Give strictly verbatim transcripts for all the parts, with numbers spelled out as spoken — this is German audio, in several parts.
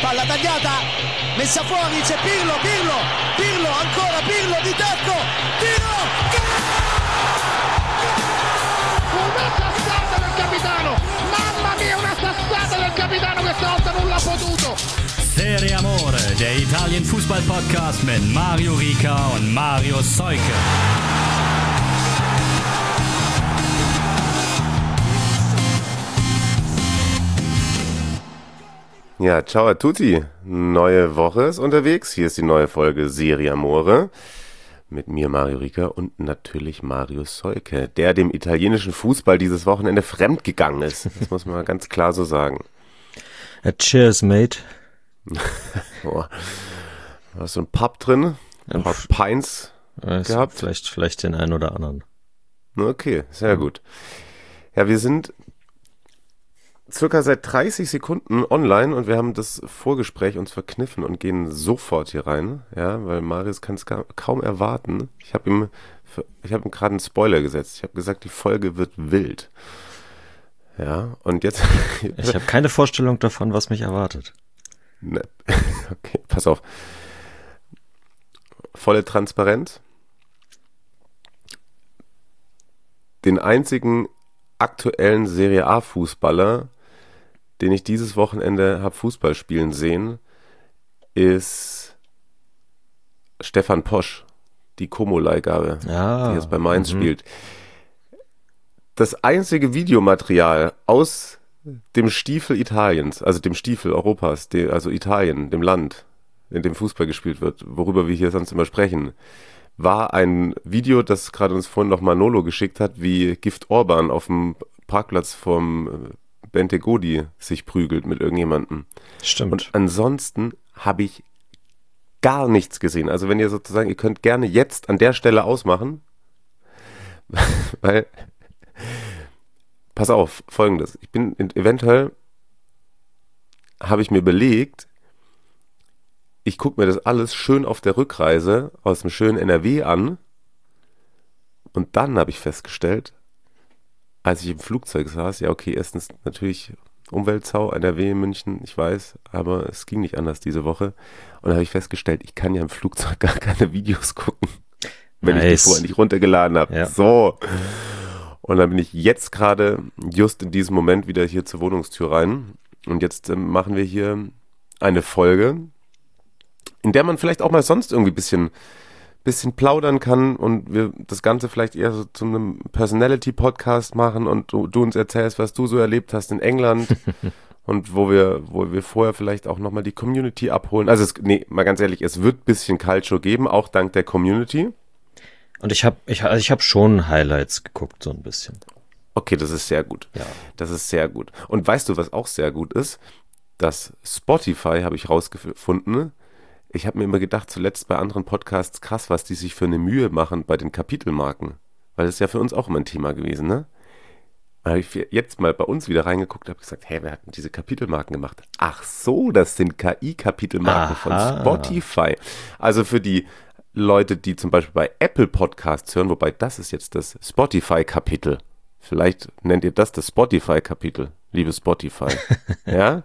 palla tagliata, messa fuori, c'è Pirlo, Pirlo, Pirlo, ancora Pirlo di tacco, tiro, una sassata del capitano, mamma mia, una sassata del capitano, questa volta non l'ha potuto. Serie Amore, der Italien-Fußball-Podcast mit Mario Rica und Mario Seuke. Ja, ciao a tutti. Neue Woche ist unterwegs. Hier ist die neue Folge Serie Amore mit mir, Mario Rica, und natürlich Mario Seuke, der dem italienischen Fußball dieses Wochenende fremdgegangen ist. Das muss man ganz klar so sagen. Uh, cheers, mate. Oh, da ist so ein Pub drin, ein paar Pints äh, gehabt. Vielleicht, vielleicht den einen oder anderen. Okay, sehr gut. Ja, wir sind circa seit dreißig Sekunden online und wir haben das Vorgespräch uns verkniffen und gehen sofort hier rein, ja, weil Marius kann es kaum erwarten. Ich habe ihm, ich habe ihm gerade einen Spoiler gesetzt. Ich habe gesagt, die Folge wird wild. Ja, und jetzt... Ich habe keine Vorstellung davon, was mich erwartet. Ne, okay, pass auf. Volle Transparenz. Den einzigen aktuellen Serie A-Fußballer, den ich dieses Wochenende habe Fußball spielen sehen, ist Stefan Posch, die Como-Leihgabe, ja, die jetzt bei Mainz mhm. spielt. Das einzige Videomaterial aus dem Stiefel Italiens, also dem Stiefel Europas, de, also Italien, dem Land, in dem Fußball gespielt wird, worüber wir hier sonst immer sprechen, war ein Video, das gerade uns vorhin noch Manolo geschickt hat, wie Gift Orban auf dem Parkplatz vom Bentegodi sich prügelt mit irgendjemandem. Stimmt. Und ansonsten habe ich gar nichts gesehen. Also wenn ihr sozusagen, ihr könnt gerne jetzt an der Stelle ausmachen, weil, pass auf, Folgendes, ich bin eventuell, habe ich mir überlegt, ich gucke mir das alles schön auf der Rückreise aus dem schönen N R W an und dann habe ich festgestellt, als ich im Flugzeug saß, ja okay, erstens natürlich Umweltsau, N R W, München, ich weiß, aber es ging nicht anders diese Woche. Und dann habe ich festgestellt, ich kann ja im Flugzeug gar keine Videos gucken, wenn nice. ich die vorher nicht runtergeladen habe. Ja. So. Und dann bin ich jetzt gerade, just in diesem Moment, wieder hier zur Wohnungstür rein. Und jetzt äh, machen wir hier eine Folge, in der man vielleicht auch mal sonst irgendwie ein bisschen... bisschen plaudern kann und wir das Ganze vielleicht eher so zu einem Personality-Podcast machen und du, du uns erzählst, was du so erlebt hast in England und wo wir wo wir vorher vielleicht auch nochmal die Community abholen. Also, es, nee, mal ganz ehrlich, es wird ein bisschen Calcio geben, auch dank der Community. Und ich habe ich, also ich hab schon Highlights geguckt, so ein bisschen. Okay, das ist sehr gut. Ja. Das ist sehr gut. Und weißt du, was auch sehr gut ist? Das Spotify, habe ich rausgefunden. Ich habe mir immer gedacht, zuletzt bei anderen Podcasts, krass, was die sich für eine Mühe machen bei den Kapitelmarken. Weil das ist ja für uns auch immer ein Thema gewesen, ne? Da habe ich jetzt mal bei uns wieder reingeguckt und habe gesagt, hey, wer hat denn diese Kapitelmarken gemacht? Ach so, das sind K I-Kapitelmarken von Spotify. Also für die Leute, die zum Beispiel bei Apple Podcasts hören, wobei das ist jetzt das Spotify-Kapitel. Vielleicht nennt ihr das das Spotify-Kapitel, liebe Spotify. Ja?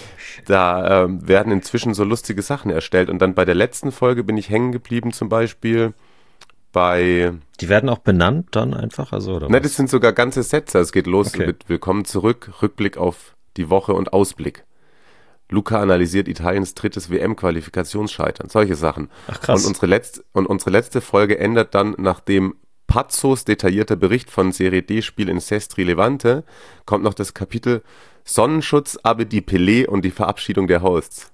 Da ähm, werden inzwischen so lustige Sachen erstellt. Und dann bei der letzten Folge bin ich hängen geblieben, zum Beispiel bei... Die werden auch benannt dann einfach? Also, oder Ne, was? das sind sogar ganze Sätze. Es geht los Okay. mit Willkommen zurück, Rückblick auf die Woche und Ausblick. Luca analysiert Italiens drittes W M-Qualifikationsscheitern. Solche Sachen. Ach, krass. Und unsere, letzte, und unsere letzte Folge endet dann, nachdem Pazzos detaillierter Bericht von Serie D-Spiel in Sestri Levante, kommt noch das Kapitel Sonnenschutz, aber die Pelé und die Verabschiedung der Hosts.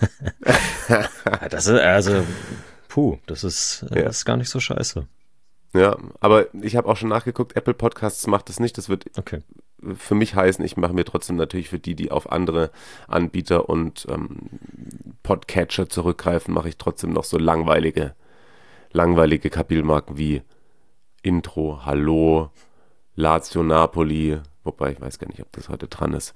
Ja, das ist, also, puh, das ist, Ja. das ist gar nicht so scheiße. Ja, aber ich habe auch schon nachgeguckt, Apple Podcasts macht das nicht. Das wird Okay. für mich heißen, ich mache mir trotzdem natürlich für die, die auf andere Anbieter und ähm, Podcatcher zurückgreifen, mache ich trotzdem noch so langweilige, langweilige Kapitelmarken wie Intro, Hallo, Lazio Napoli, wobei ich weiß gar nicht, ob das heute dran ist.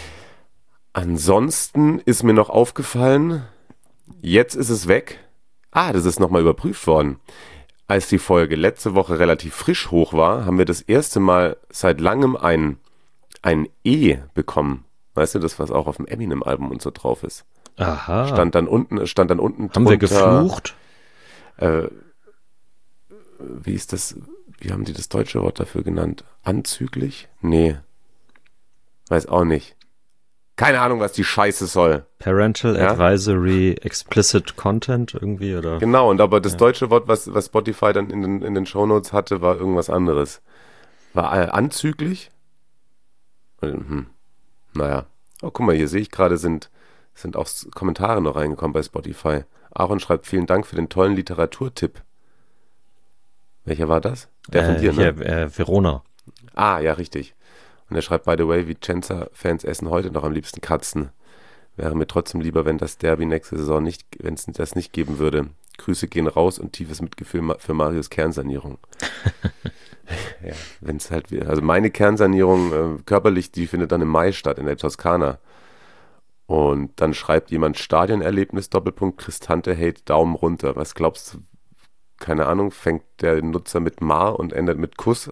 Ansonsten ist mir noch aufgefallen, jetzt ist es weg. Ah, das ist nochmal überprüft worden. Als die Folge letzte Woche relativ frisch hoch war, haben wir das erste Mal seit langem ein, ein E bekommen. Weißt du, das, was auch auf dem Eminem-Album und so drauf ist? Aha. Stand dann unten, stand dann unten Haben drunter, wir geflucht? Äh, wie ist das, wie haben die das deutsche Wort dafür genannt? Anzüglich? Nee. Weiß auch nicht. Keine Ahnung, was die Scheiße soll. Parental Ja? Advisory Explicit Content irgendwie, oder? Genau, und aber das Ja. deutsche Wort, was, was Spotify dann in den, in den Shownotes hatte, war irgendwas anderes. War äh, anzüglich? Hm. Naja. Oh, guck mal, hier sehe ich gerade, sind, sind auch S- Kommentare noch reingekommen bei Spotify. Aaron schreibt, vielen Dank für den tollen Literaturtipp. Welcher war das? Der von äh, dir, ne? hier, äh, Verona. Ah, ja, richtig. Und er schreibt, by the way, Vicenza-Fans essen heute noch am liebsten Katzen. Wäre mir trotzdem lieber, wenn das Derby nächste Saison nicht, wenn es das nicht geben würde. Grüße gehen raus und tiefes Mitgefühl ma- für Marius Kernsanierung. Ja, wenn es halt, also meine Kernsanierung äh, körperlich, die findet dann im Mai statt, in der Toskana. Und dann schreibt jemand Stadionerlebnis, Doppelpunkt, Cristante Hate, Daumen runter. Was glaubst du? Keine Ahnung, fängt der Nutzer mit Mar und endet mit Kuss?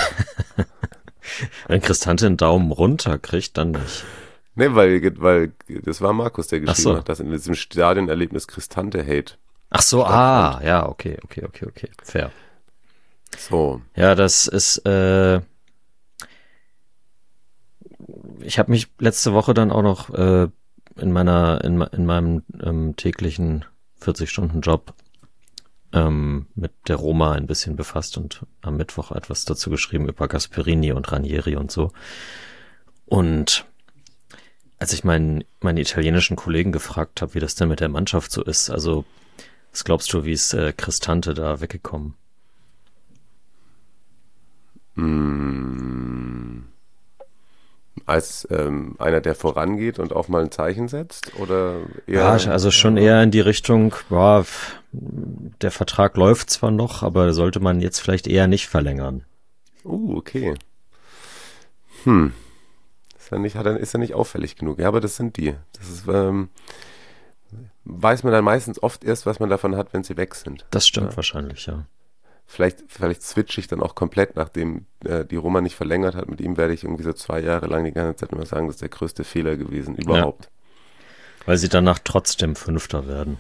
Wenn Cristante einen Daumen runter kriegt, dann nicht. Ne, weil, weil das war Markus, der geschrieben so. hat, dass in diesem Stadionerlebnis Cristante Hate. Ach so, ah, ja, okay, okay, okay, okay, fair. So. Ja, das ist, äh, ich habe mich letzte Woche dann auch noch äh, in meiner, in, in meinem ähm, täglichen vierzig-Stunden-Job ähm, mit der Roma ein bisschen befasst und am Mittwoch etwas dazu geschrieben über Gasperini und Ranieri und so. Und als ich meinen, meine italienischen Kollegen gefragt habe, wie das denn mit der Mannschaft so ist, also was glaubst du, wie ist äh, Cristante da weggekommen? Mm, als ähm, einer, der vorangeht und auch mal ein Zeichen setzt? Oder eher, Ja, also schon eher in die Richtung, boah, f- der Vertrag läuft zwar noch, aber sollte man jetzt vielleicht eher nicht verlängern. Uh, okay. Hm. Ist ja nicht, hat er, ist ja nicht auffällig genug. Ja, aber das sind die. Das ist, ähm, weiß man dann meistens oft erst, was man davon hat, wenn sie weg sind. Das stimmt Ja. wahrscheinlich, ja. Vielleicht, vielleicht switche ich dann auch komplett, nachdem äh, die Roma nicht verlängert hat. Mit ihm werde ich irgendwie so zwei Jahre lang die ganze Zeit immer sagen, das ist der größte Fehler gewesen überhaupt. Weil sie danach trotzdem Fünfter werden.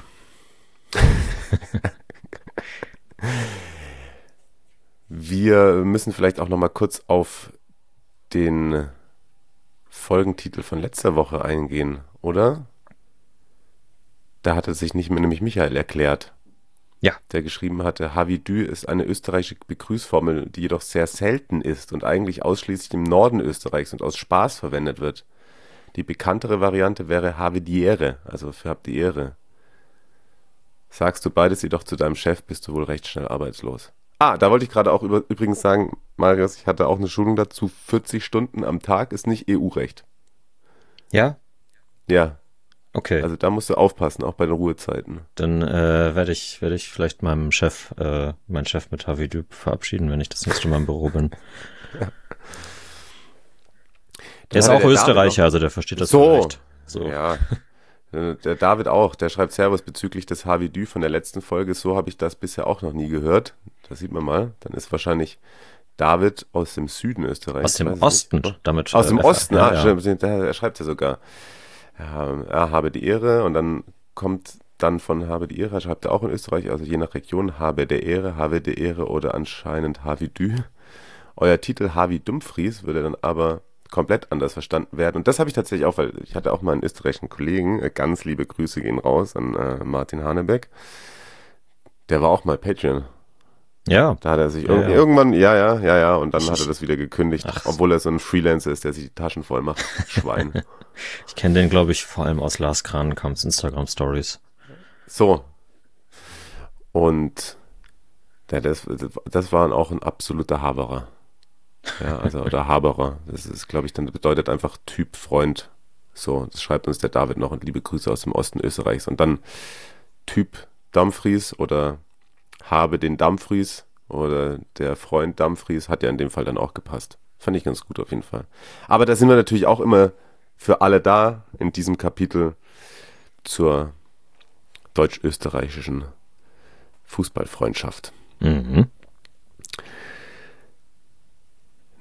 Wir müssen vielleicht auch noch mal kurz auf den Folgentitel von letzter Woche eingehen, oder? Da hatte sich nicht mehr nämlich Michael erklärt. Ja. Der geschrieben hatte, Havidü ist eine österreichische Begrüßformel, die jedoch sehr selten ist und eigentlich ausschließlich im Norden Österreichs und aus Spaß verwendet wird. Die bekanntere Variante wäre Havidiere, also für habt die Ehre. Sagst du beides jedoch zu deinem Chef, bist du wohl recht schnell arbeitslos. Ah, da wollte ich gerade auch über, übrigens sagen, Marius, ich hatte auch eine Schulung dazu, vierzig Stunden am Tag ist nicht E U-Recht. Ja? Ja, Okay. also da musst du aufpassen, auch bei den Ruhezeiten. Dann äh, werde ich, werde ich vielleicht meinem Chef, äh, meinen Chef mit Havidü verabschieden, wenn ich das nächste Mal im Büro bin. Der ist hat auch der Österreicher, David also der versteht das So. vielleicht. So. Ja, äh, der David auch, der schreibt Servus bezüglich des Havidü von der letzten Folge. So habe ich das bisher auch noch nie gehört. Das sieht man mal. Dann ist wahrscheinlich David aus dem Süden Österreichs. Aus dem weiß ich Osten, nicht. damit. Aus dem äh, Osten, ja, ah, ja. stimmt, der- er schreibt ja sogar. Ja, er habe die Ehre und dann kommt dann von habe die Ehre, schreibt er auch in Österreich, also je nach Region, habe der Ehre, habe der Ehre oder anscheinend Havidü. Euer Titel Havi Dumfries würde dann aber komplett anders verstanden werden. Und das habe ich tatsächlich auch, weil ich hatte auch mal einen österreichischen Kollegen, äh, ganz liebe Grüße gehen raus an äh, Martin Hanebeck. Der war auch mal Patreon. Ja, Da hat er sich Ja, irgendwie, ja. irgendwann, ja, ja, ja, ja, und dann Ich- hat er das wieder gekündigt, Ach. obwohl er so ein Freelancer ist, der sich die Taschen voll macht. Schwein. ich kenne den, glaube ich, vor allem aus Lars Kranenkamps Instagram-Stories. So. Und ja, das, das war auch ein absoluter Haberer. Ja, also, oder Haberer. Das ist, glaube ich, dann bedeutet einfach Typ Freund. So, das schreibt uns der David noch und liebe Grüße aus dem Osten Österreichs. Und dann Typ Dumfries oder habe den Dumfries oder der Freund Dumfries hat ja in dem Fall dann auch gepasst. Fand ich ganz gut auf jeden Fall. Aber da sind wir natürlich auch immer für alle da in diesem Kapitel zur deutsch-österreichischen Fußballfreundschaft. Mhm.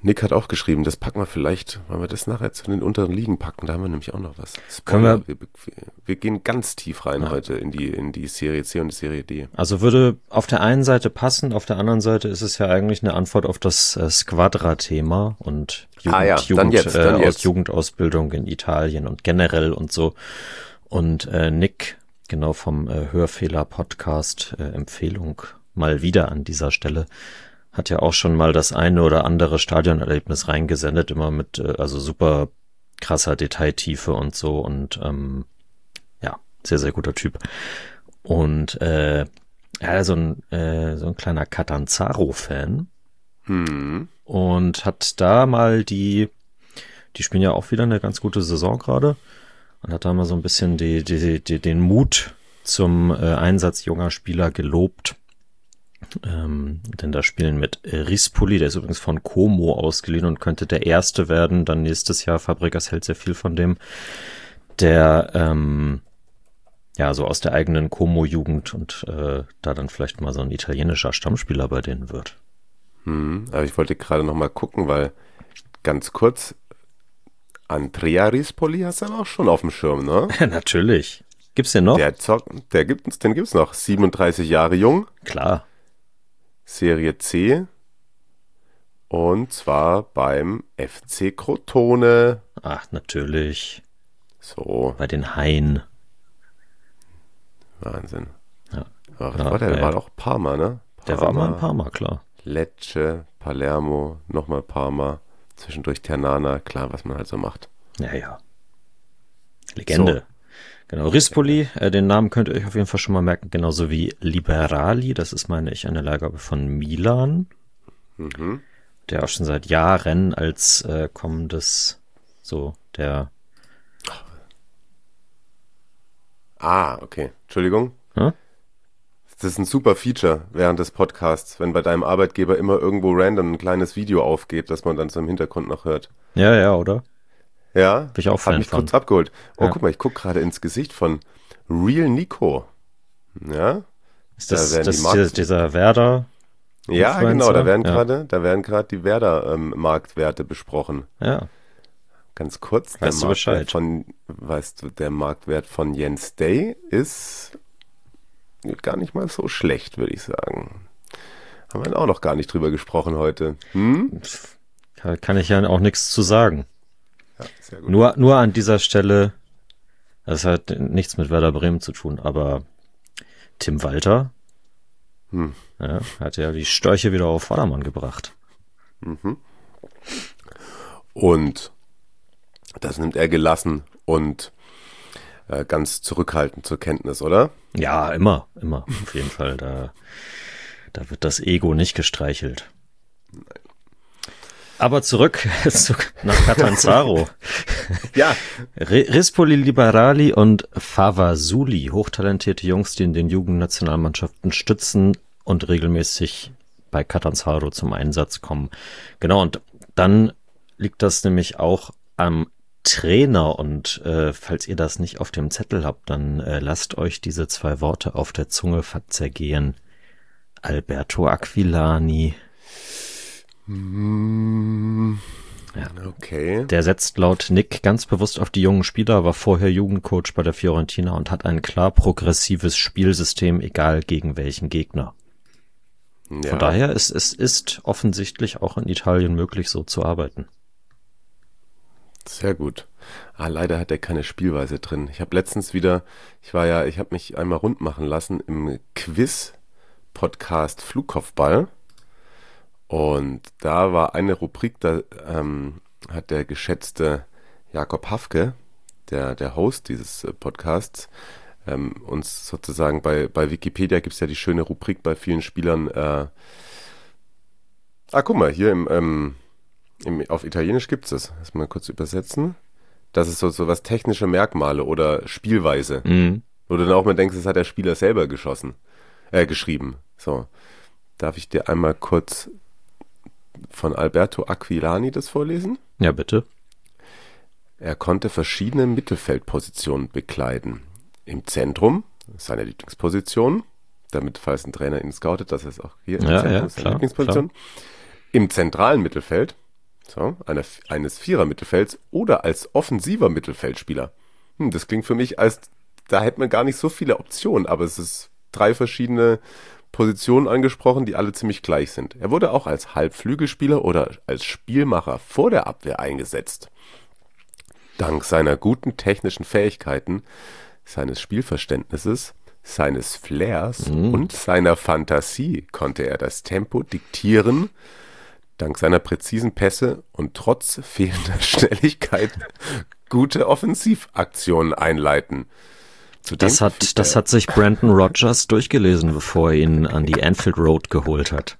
Nick hat auch geschrieben, das packen wir vielleicht, wollen wir das nachher zu den unteren Ligen packen, da haben wir nämlich auch noch was. Spoiler. Können wir, wir, wir gehen ganz tief rein ja. heute in die, in die Serie C und die Serie D. Also würde auf der einen Seite passen, auf der anderen Seite ist es ja eigentlich eine Antwort auf das äh, Squadra-Thema und Jugend, ah ja, Jugend, dann jetzt, dann äh, jetzt. aus Jugendausbildung in Italien und generell und so. Und äh, Nick, genau vom äh, Hörfehler-Podcast, äh, Empfehlung mal wieder an dieser Stelle, hat ja auch schon mal das eine oder andere Stadionerlebnis reingesendet, immer mit äh, also super krasser Detailtiefe und so und ähm, ja, sehr, sehr guter Typ. Und äh, ja, so ein, äh, so ein kleiner Catanzaro-Fan Hm. und hat da mal die, die spielen ja auch wieder eine ganz gute Saison gerade und hat da mal so ein bisschen die, die, die, den Mut zum äh, Einsatz junger Spieler gelobt. Ähm, denn da spielen mit Rispoli, der ist übrigens von Como ausgeliehen und könnte der Erste werden, dann nächstes Jahr, Fabregas hält sehr viel von dem, der ähm, ja so aus der eigenen Como-Jugend und äh, da dann vielleicht mal so ein italienischer Stammspieler bei denen wird. Hm. Aber ich wollte gerade noch mal gucken, weil ganz kurz, Andrea Rispoli hast du aber auch schon auf dem Schirm, ne? Natürlich. Gibt's den noch? Der Zock, der gibt's, den gibt's noch. siebenunddreißig Jahre jung. Klar. Serie C und zwar beim F C Crotone. Ach, natürlich. So. Bei den Haien. Wahnsinn. Ja. Ach, Ja, war der ja. war auch Parma, ne? Parma, Der war mal ein Parma, klar. Lecce, Palermo, nochmal Parma, zwischendurch Ternana, klar, was man halt so macht. Ja, ja. Legende. So. Genau, Rispoli, äh, den Namen könnt ihr euch auf jeden Fall schon mal merken, genauso wie Liberali, das ist, meine ich, eine Leihgabe von Milan, Mhm. der auch schon seit Jahren als äh, kommendes, so, der, Ah, okay. Entschuldigung. Hä? Das ist ein super Feature während des Podcasts, wenn bei deinem Arbeitgeber immer irgendwo random ein kleines Video aufgeht, das man dann so im Hintergrund noch hört. ja, ja, oder? Ja, Bin ich auch hat Fan mich von. kurz abgeholt. Oh, Ja. guck mal, ich guck gerade ins Gesicht von Real Nico. Ja, Ist das, Da werden das die Marken- dieser, dieser Werder? ja, Influencer? genau. Da werden Ja. gerade, da werden gerade die Werder-Marktwerte besprochen. Ja, Ganz kurz. Weißt du Bescheid? Marktwert von, weißt du, der Marktwert von Jens Day ist gar nicht mal so schlecht, würde ich sagen. Haben wir auch noch gar nicht drüber gesprochen heute. Hm? kann, kann ich ja auch nichts zu sagen. Ja, sehr gut. Nur, nur an dieser Stelle, das hat nichts mit Werder Bremen zu tun, aber Tim Walter Hm. ja, hat ja die Störche wieder auf Vordermann gebracht. Und das nimmt er gelassen und äh, ganz zurückhaltend zur Kenntnis, oder? Ja, immer, immer, auf jeden Fall. Da, da wird das Ego nicht gestreichelt. Aber zurück zu, nach Catanzaro. Ja. R- Rispoli, Liberali und Favasuli, hochtalentierte Jungs, die in den Jugendnationalmannschaften stützen und regelmäßig bei Catanzaro zum Einsatz kommen. Genau, und dann liegt das nämlich auch am Trainer und äh, falls ihr das nicht auf dem Zettel habt, dann äh, lasst euch diese zwei Worte auf der Zunge zergehen. Alberto Aquilani. Ja. Okay. Der setzt laut Nick ganz bewusst auf die jungen Spieler, war vorher Jugendcoach bei der Fiorentina und hat ein klar progressives Spielsystem, egal gegen welchen Gegner. Ja. Von daher ist es ist offensichtlich auch in Italien möglich, so zu arbeiten. Sehr gut. Ah, leider hat er keine Spielweise drin. Ich habe letztens wieder, ich war ja, ich habe mich einmal rund machen lassen im Quiz-Podcast Flugkopfball. Und da war eine Rubrik, da ähm, hat der geschätzte Jakob Hafke, der, der Host dieses äh, Podcasts, ähm, uns sozusagen bei, bei Wikipedia gibt es ja die schöne Rubrik bei vielen Spielern. Äh, ah, guck mal, hier im, ähm, im auf Italienisch gibt es das. Lass mal kurz übersetzen. Das ist so, so was technische Merkmale oder Spielweise. Mhm. Wo du dann auch mal denkst, das hat der Spieler selber geschossen, äh, geschrieben. So, darf ich dir einmal kurz von Alberto Aquilani das vorlesen? Ja, bitte. Er konnte verschiedene Mittelfeldpositionen bekleiden. Im Zentrum, seine Lieblingsposition, damit, falls ein Trainer ihn scoutet, dass er es auch hier im Ja, Zentrum ja, ist, seine klar, Lieblingsposition. Im zentralen Mittelfeld, So, einer, eines Vierer-Mittelfelds oder als offensiver Mittelfeldspieler. Hm, das klingt für mich, als da hätte man gar nicht so viele Optionen, aber es ist drei verschiedene Positionen angesprochen, die alle ziemlich gleich sind. Er wurde auch als Halbflügelspieler oder als Spielmacher vor der Abwehr eingesetzt. Dank seiner guten technischen Fähigkeiten, seines Spielverständnisses, seines Flairs mhm. und seiner Fantasie konnte er das Tempo diktieren. Dank seiner präzisen Pässe und trotz fehlender Schnelligkeit gute Offensivaktionen einleiten. Zudem das hat, das hat sich Brandon Rodgers durchgelesen, bevor er ihn an die Anfield Road geholt hat.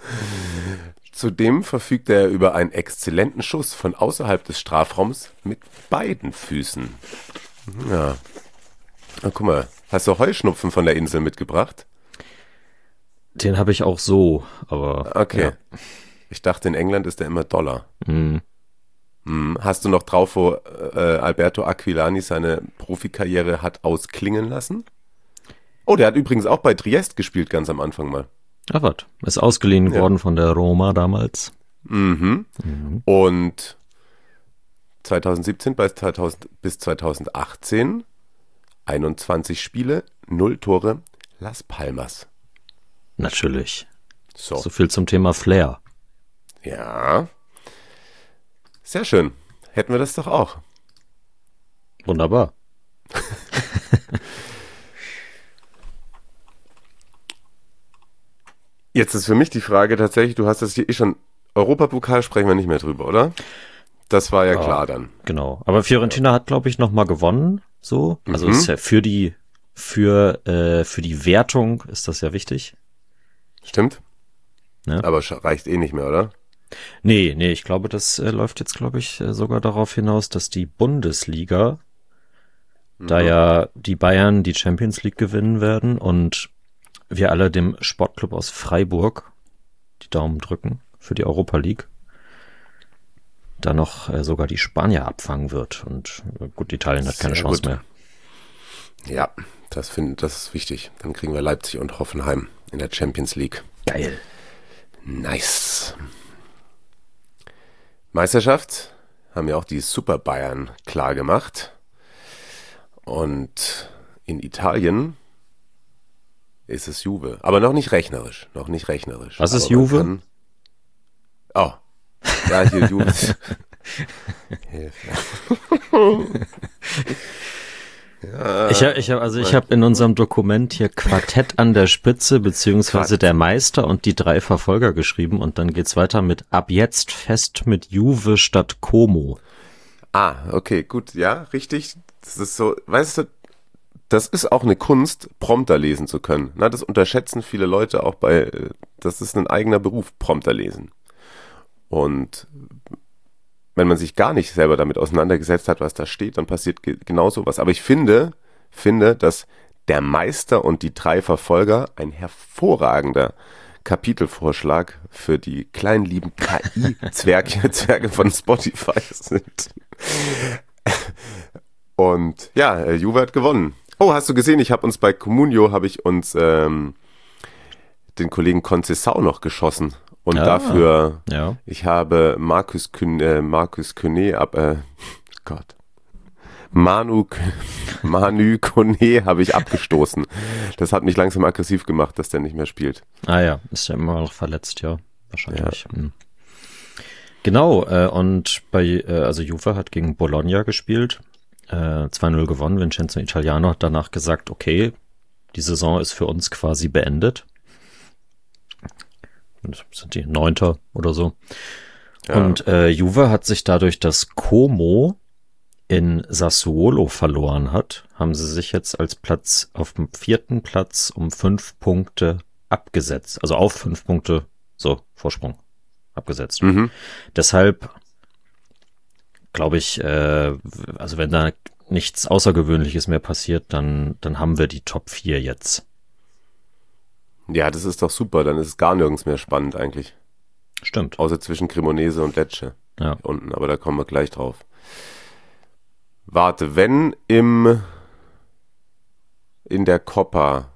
Zudem verfügt er über einen exzellenten Schuss von außerhalb des Strafraums mit beiden Füßen. Ja. Na, guck mal, hast du Heuschnupfen von der Insel mitgebracht? Den habe ich auch so, aber... Okay. Ja. Ich dachte, in England ist der immer Dollar. Mhm. Hm. Hast du noch drauf, wo äh, Alberto Aquilani seine Profikarriere hat ausklingen lassen? Oh, der hat übrigens auch bei Triest gespielt, ganz am Anfang mal. Ach was, ist ausgeliehen ja. worden von der Roma damals. Mhm. mhm. Und zweitausendsiebzehn bis, zweitausend, bis zweitausendachtzehn einundzwanzig Spiele, null Tore, Las Palmas. Natürlich. So. So viel zum Thema Flair. Ja. Sehr schön. Hätten wir das doch auch. Wunderbar. Jetzt ist für mich die Frage tatsächlich, du hast das hier eh schon, Europapokal sprechen wir nicht mehr drüber, oder? Das war ja, ja klar dann. Genau. Aber Fiorentina ja. hat, glaube ich, nochmal gewonnen. So. Also mhm. ist ja für die, für, äh, für die Wertung ist das ja wichtig. Stimmt. Ja. Aber reicht eh nicht mehr, oder? Nee, nee, ich glaube, das äh, läuft jetzt, glaube ich, äh, sogar darauf hinaus, dass die Bundesliga, mhm. da ja die Bayern die Champions League gewinnen werden und wir alle dem Sportclub aus Freiburg die Daumen drücken für die Europa League, da noch äh, sogar die Spanier abfangen wird. Und äh, gut, Italien hat keine Sehr Chance gut. mehr. Ja, das finde das ist wichtig. Dann kriegen wir Leipzig und Hoffenheim in der Champions League. Geil. Nice. Meisterschaft haben ja auch die Super Bayern klar gemacht. Und in Italien ist es Juve. Aber noch nicht rechnerisch. Noch nicht rechnerisch. Was ist Aber Juve? Kann... Oh. Ja, hier Juve. ja. Ich habe, ich hab, also ich habe in unserem Dokument hier Quartett an der Spitze beziehungsweise der Meister und die drei Verfolger geschrieben und dann geht's weiter mit ab jetzt fest mit Juve statt Como. Ah, okay, gut, ja, richtig. Das ist so, weißt du, das ist auch eine Kunst, Prompter lesen zu können. Na, das unterschätzen viele Leute auch bei, das ist ein eigener Beruf, Prompter lesen. Und wenn man sich gar nicht selber damit auseinandergesetzt hat, was da steht, dann passiert ge- genau sowas. Aber ich finde, finde, dass der Meister und die drei Verfolger ein hervorragender Kapitelvorschlag für die kleinen lieben K I-Zwerge Zwerge von Spotify sind. Und ja, Juve hat gewonnen. Oh, hast du gesehen, ich habe uns bei Comunio, habe ich uns ähm, den Kollegen Conceição noch geschossen. Und ja, dafür, ja. ich habe Markus Kün, äh, Markus Kone ab, äh, Gott, Manu, Manu Kone habe ich abgestoßen. Das hat mich langsam aggressiv gemacht, dass der nicht mehr spielt. Ah ja, ist ja immer noch verletzt, ja, wahrscheinlich. Ja. Hm. Genau, äh, und bei, äh, also Juve hat gegen Bologna gespielt, äh, zwei null gewonnen. Vincenzo Italiano hat danach gesagt, okay, die Saison ist für uns quasi beendet. Das sind die Neunter oder so. Ja. Und äh, Juve hat sich dadurch, dass Como in Sassuolo verloren hat, haben sie sich jetzt als Platz auf dem vierten Platz um fünf Punkte abgesetzt. Also auf fünf Punkte, so, Vorsprung abgesetzt. Mhm. Deshalb glaube ich, äh, also wenn da nichts Außergewöhnliches mehr passiert, dann, dann haben wir die Top vier jetzt. Ja, das ist doch super, dann ist es gar nirgends mehr spannend eigentlich. Stimmt. Außer zwischen Cremonese und Lecce. Ja. Unten, aber da kommen wir gleich drauf. Warte, wenn im in der Coppa.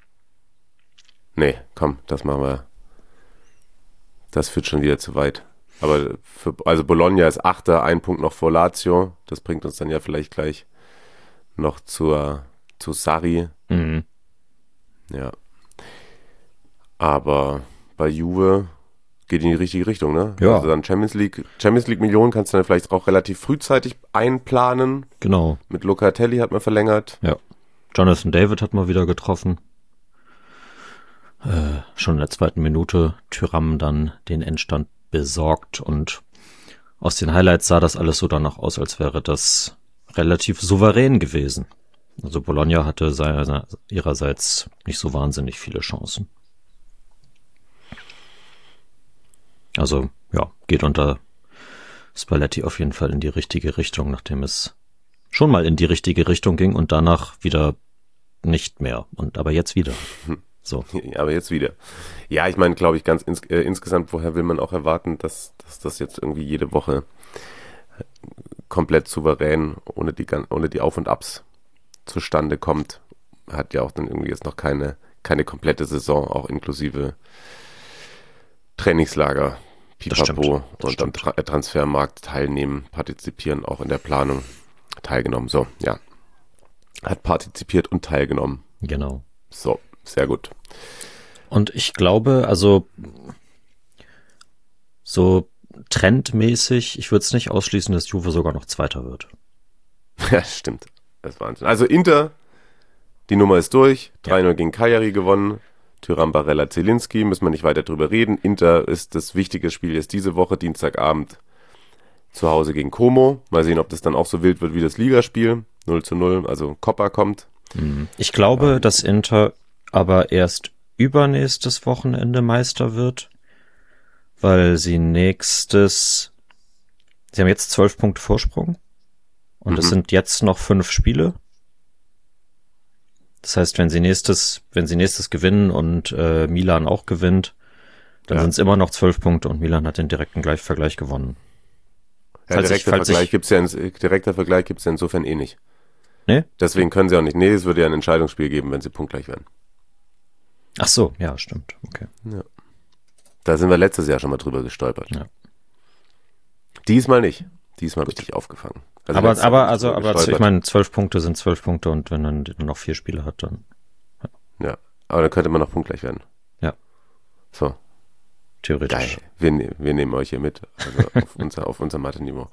Nee, komm, das machen wir. Das führt schon wieder zu weit. Aber für, also Bologna ist Achter, ein Punkt noch vor Lazio. Das bringt uns dann ja vielleicht gleich noch zur, zu Sarri. Mhm. Ja. Aber bei Juve geht in die richtige Richtung, ne? Ja. Also dann Champions League, Champions League Millionen kannst du dann vielleicht auch relativ frühzeitig einplanen. Genau. Mit Locatelli hat man verlängert. Ja. Jonathan David hat mal wieder getroffen. Äh, schon in der zweiten Minute Thuram dann den Endstand besorgt und aus den Highlights sah das alles so danach aus, als wäre das relativ souverän gewesen. Also Bologna hatte seiner, ihrerseits nicht so wahnsinnig viele Chancen. Also, ja, geht unter Spalletti auf jeden Fall in die richtige Richtung, nachdem es schon mal in die richtige Richtung ging und danach wieder nicht mehr. Und aber jetzt wieder. So. Aber jetzt wieder. Ja, ich meine, glaube ich, ganz ins, äh, insgesamt, woher will man auch erwarten, dass, dass das jetzt irgendwie jede Woche komplett souverän, ohne die, ohne die Auf- und Abs zustande kommt. Hat ja auch dann irgendwie jetzt noch keine, keine komplette Saison, auch inklusive Trainingslager, Pipapo und am Tra- Transfermarkt teilnehmen, partizipieren, auch in der Planung teilgenommen. So, ja. Hat partizipiert und teilgenommen. Genau. So, sehr gut. Und ich glaube, also so trendmäßig, ich würde es nicht ausschließen, dass Juve sogar noch Zweiter wird. Ja, stimmt. Das ist Wahnsinn. Also Inter, die Nummer ist durch. drei null gegen Cagliari gewonnen. Thuram, Barella, Zielinski, müssen wir nicht weiter drüber reden. Inter ist das wichtige Spiel jetzt diese Woche, Dienstagabend, zu Hause gegen Como. Mal sehen, ob das dann auch so wild wird wie das Ligaspiel. null zu null, also Coppa kommt. Ich glaube, ja. dass Inter aber erst übernächstes Wochenende Meister wird, weil sie nächstes, sie haben jetzt zwölf Punkte Vorsprung und mhm. es sind jetzt noch fünf Spiele. Das heißt, wenn sie nächstes, wenn sie nächstes gewinnen und äh, Milan auch gewinnt, dann ja. sind es immer noch zwölf Punkte und Milan hat den direkten Gleichvergleich gewonnen. Ja, falls direkter, ich, Vergleich ich, gibt's ja in, direkter Vergleich gibt es ja insofern eh nicht. Nee? Deswegen können sie auch nicht. Nee, es würde ja ein Entscheidungsspiel geben, wenn sie punktgleich wären. Ach so, ja, stimmt. Okay. Ja. Da sind wir letztes Jahr schon mal drüber gestolpert. Ja. Diesmal nicht. Diesmal habe ich dich aufgefangen. Also aber aber also aber ich meine, zwölf Punkte sind zwölf Punkte und wenn man noch vier Spiele hat, dann. Ja. ja, aber dann könnte man noch punktgleich werden. Ja. So. Theoretisch. Geil. Wir, ne- wir nehmen euch hier mit. Also auf unser, auf unser Mathe-Niveau.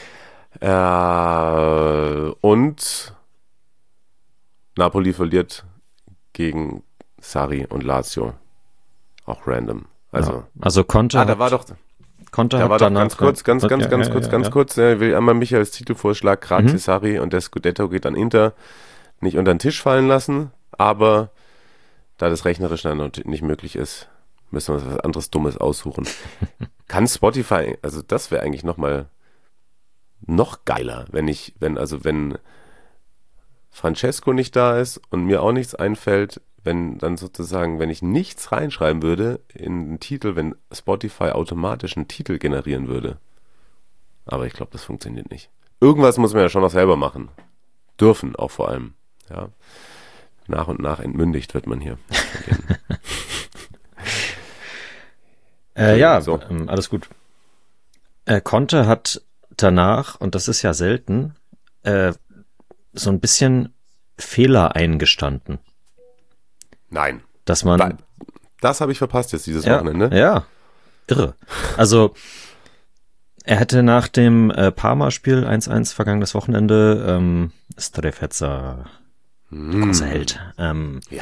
Äh, und Napoli verliert gegen Sarri und Lazio. Auch random. Also, ja. also Conte. Ah, da war doch. Conte da hat war doch danach ganz kurz, ganz, ganz, ja, ganz ja, kurz, ja, ganz ja. kurz. Er will einmal Michaels Titelvorschlag, grazie Mhm. Sarri und der Scudetto geht an Inter, nicht unter den Tisch fallen lassen. Aber da das rechnerisch dann nicht möglich ist, müssen wir uns was anderes Dummes aussuchen. Kann Spotify, also das wäre eigentlich nochmal noch geiler, wenn ich, wenn, also wenn Francesco nicht da ist und mir auch nichts einfällt, wenn dann sozusagen, wenn ich nichts reinschreiben würde in den Titel, wenn Spotify automatisch einen Titel generieren würde. Aber ich glaube, das funktioniert nicht. Irgendwas muss man ja schon noch selber machen. Dürfen auch vor allem. Ja. Nach und nach entmündigt wird man hier. äh, ja, so. ähm, alles gut. Äh, Conte hat danach, und das ist ja selten, äh, so ein bisschen Fehler eingestanden. Nein. Dass man. Da, das habe ich verpasst jetzt dieses ja, Wochenende. Ja, irre. Also, er hätte nach dem äh, Parma-Spiel eins eins vergangenes Wochenende, ähm, Strefezza, mm. großer Held, ähm, ja.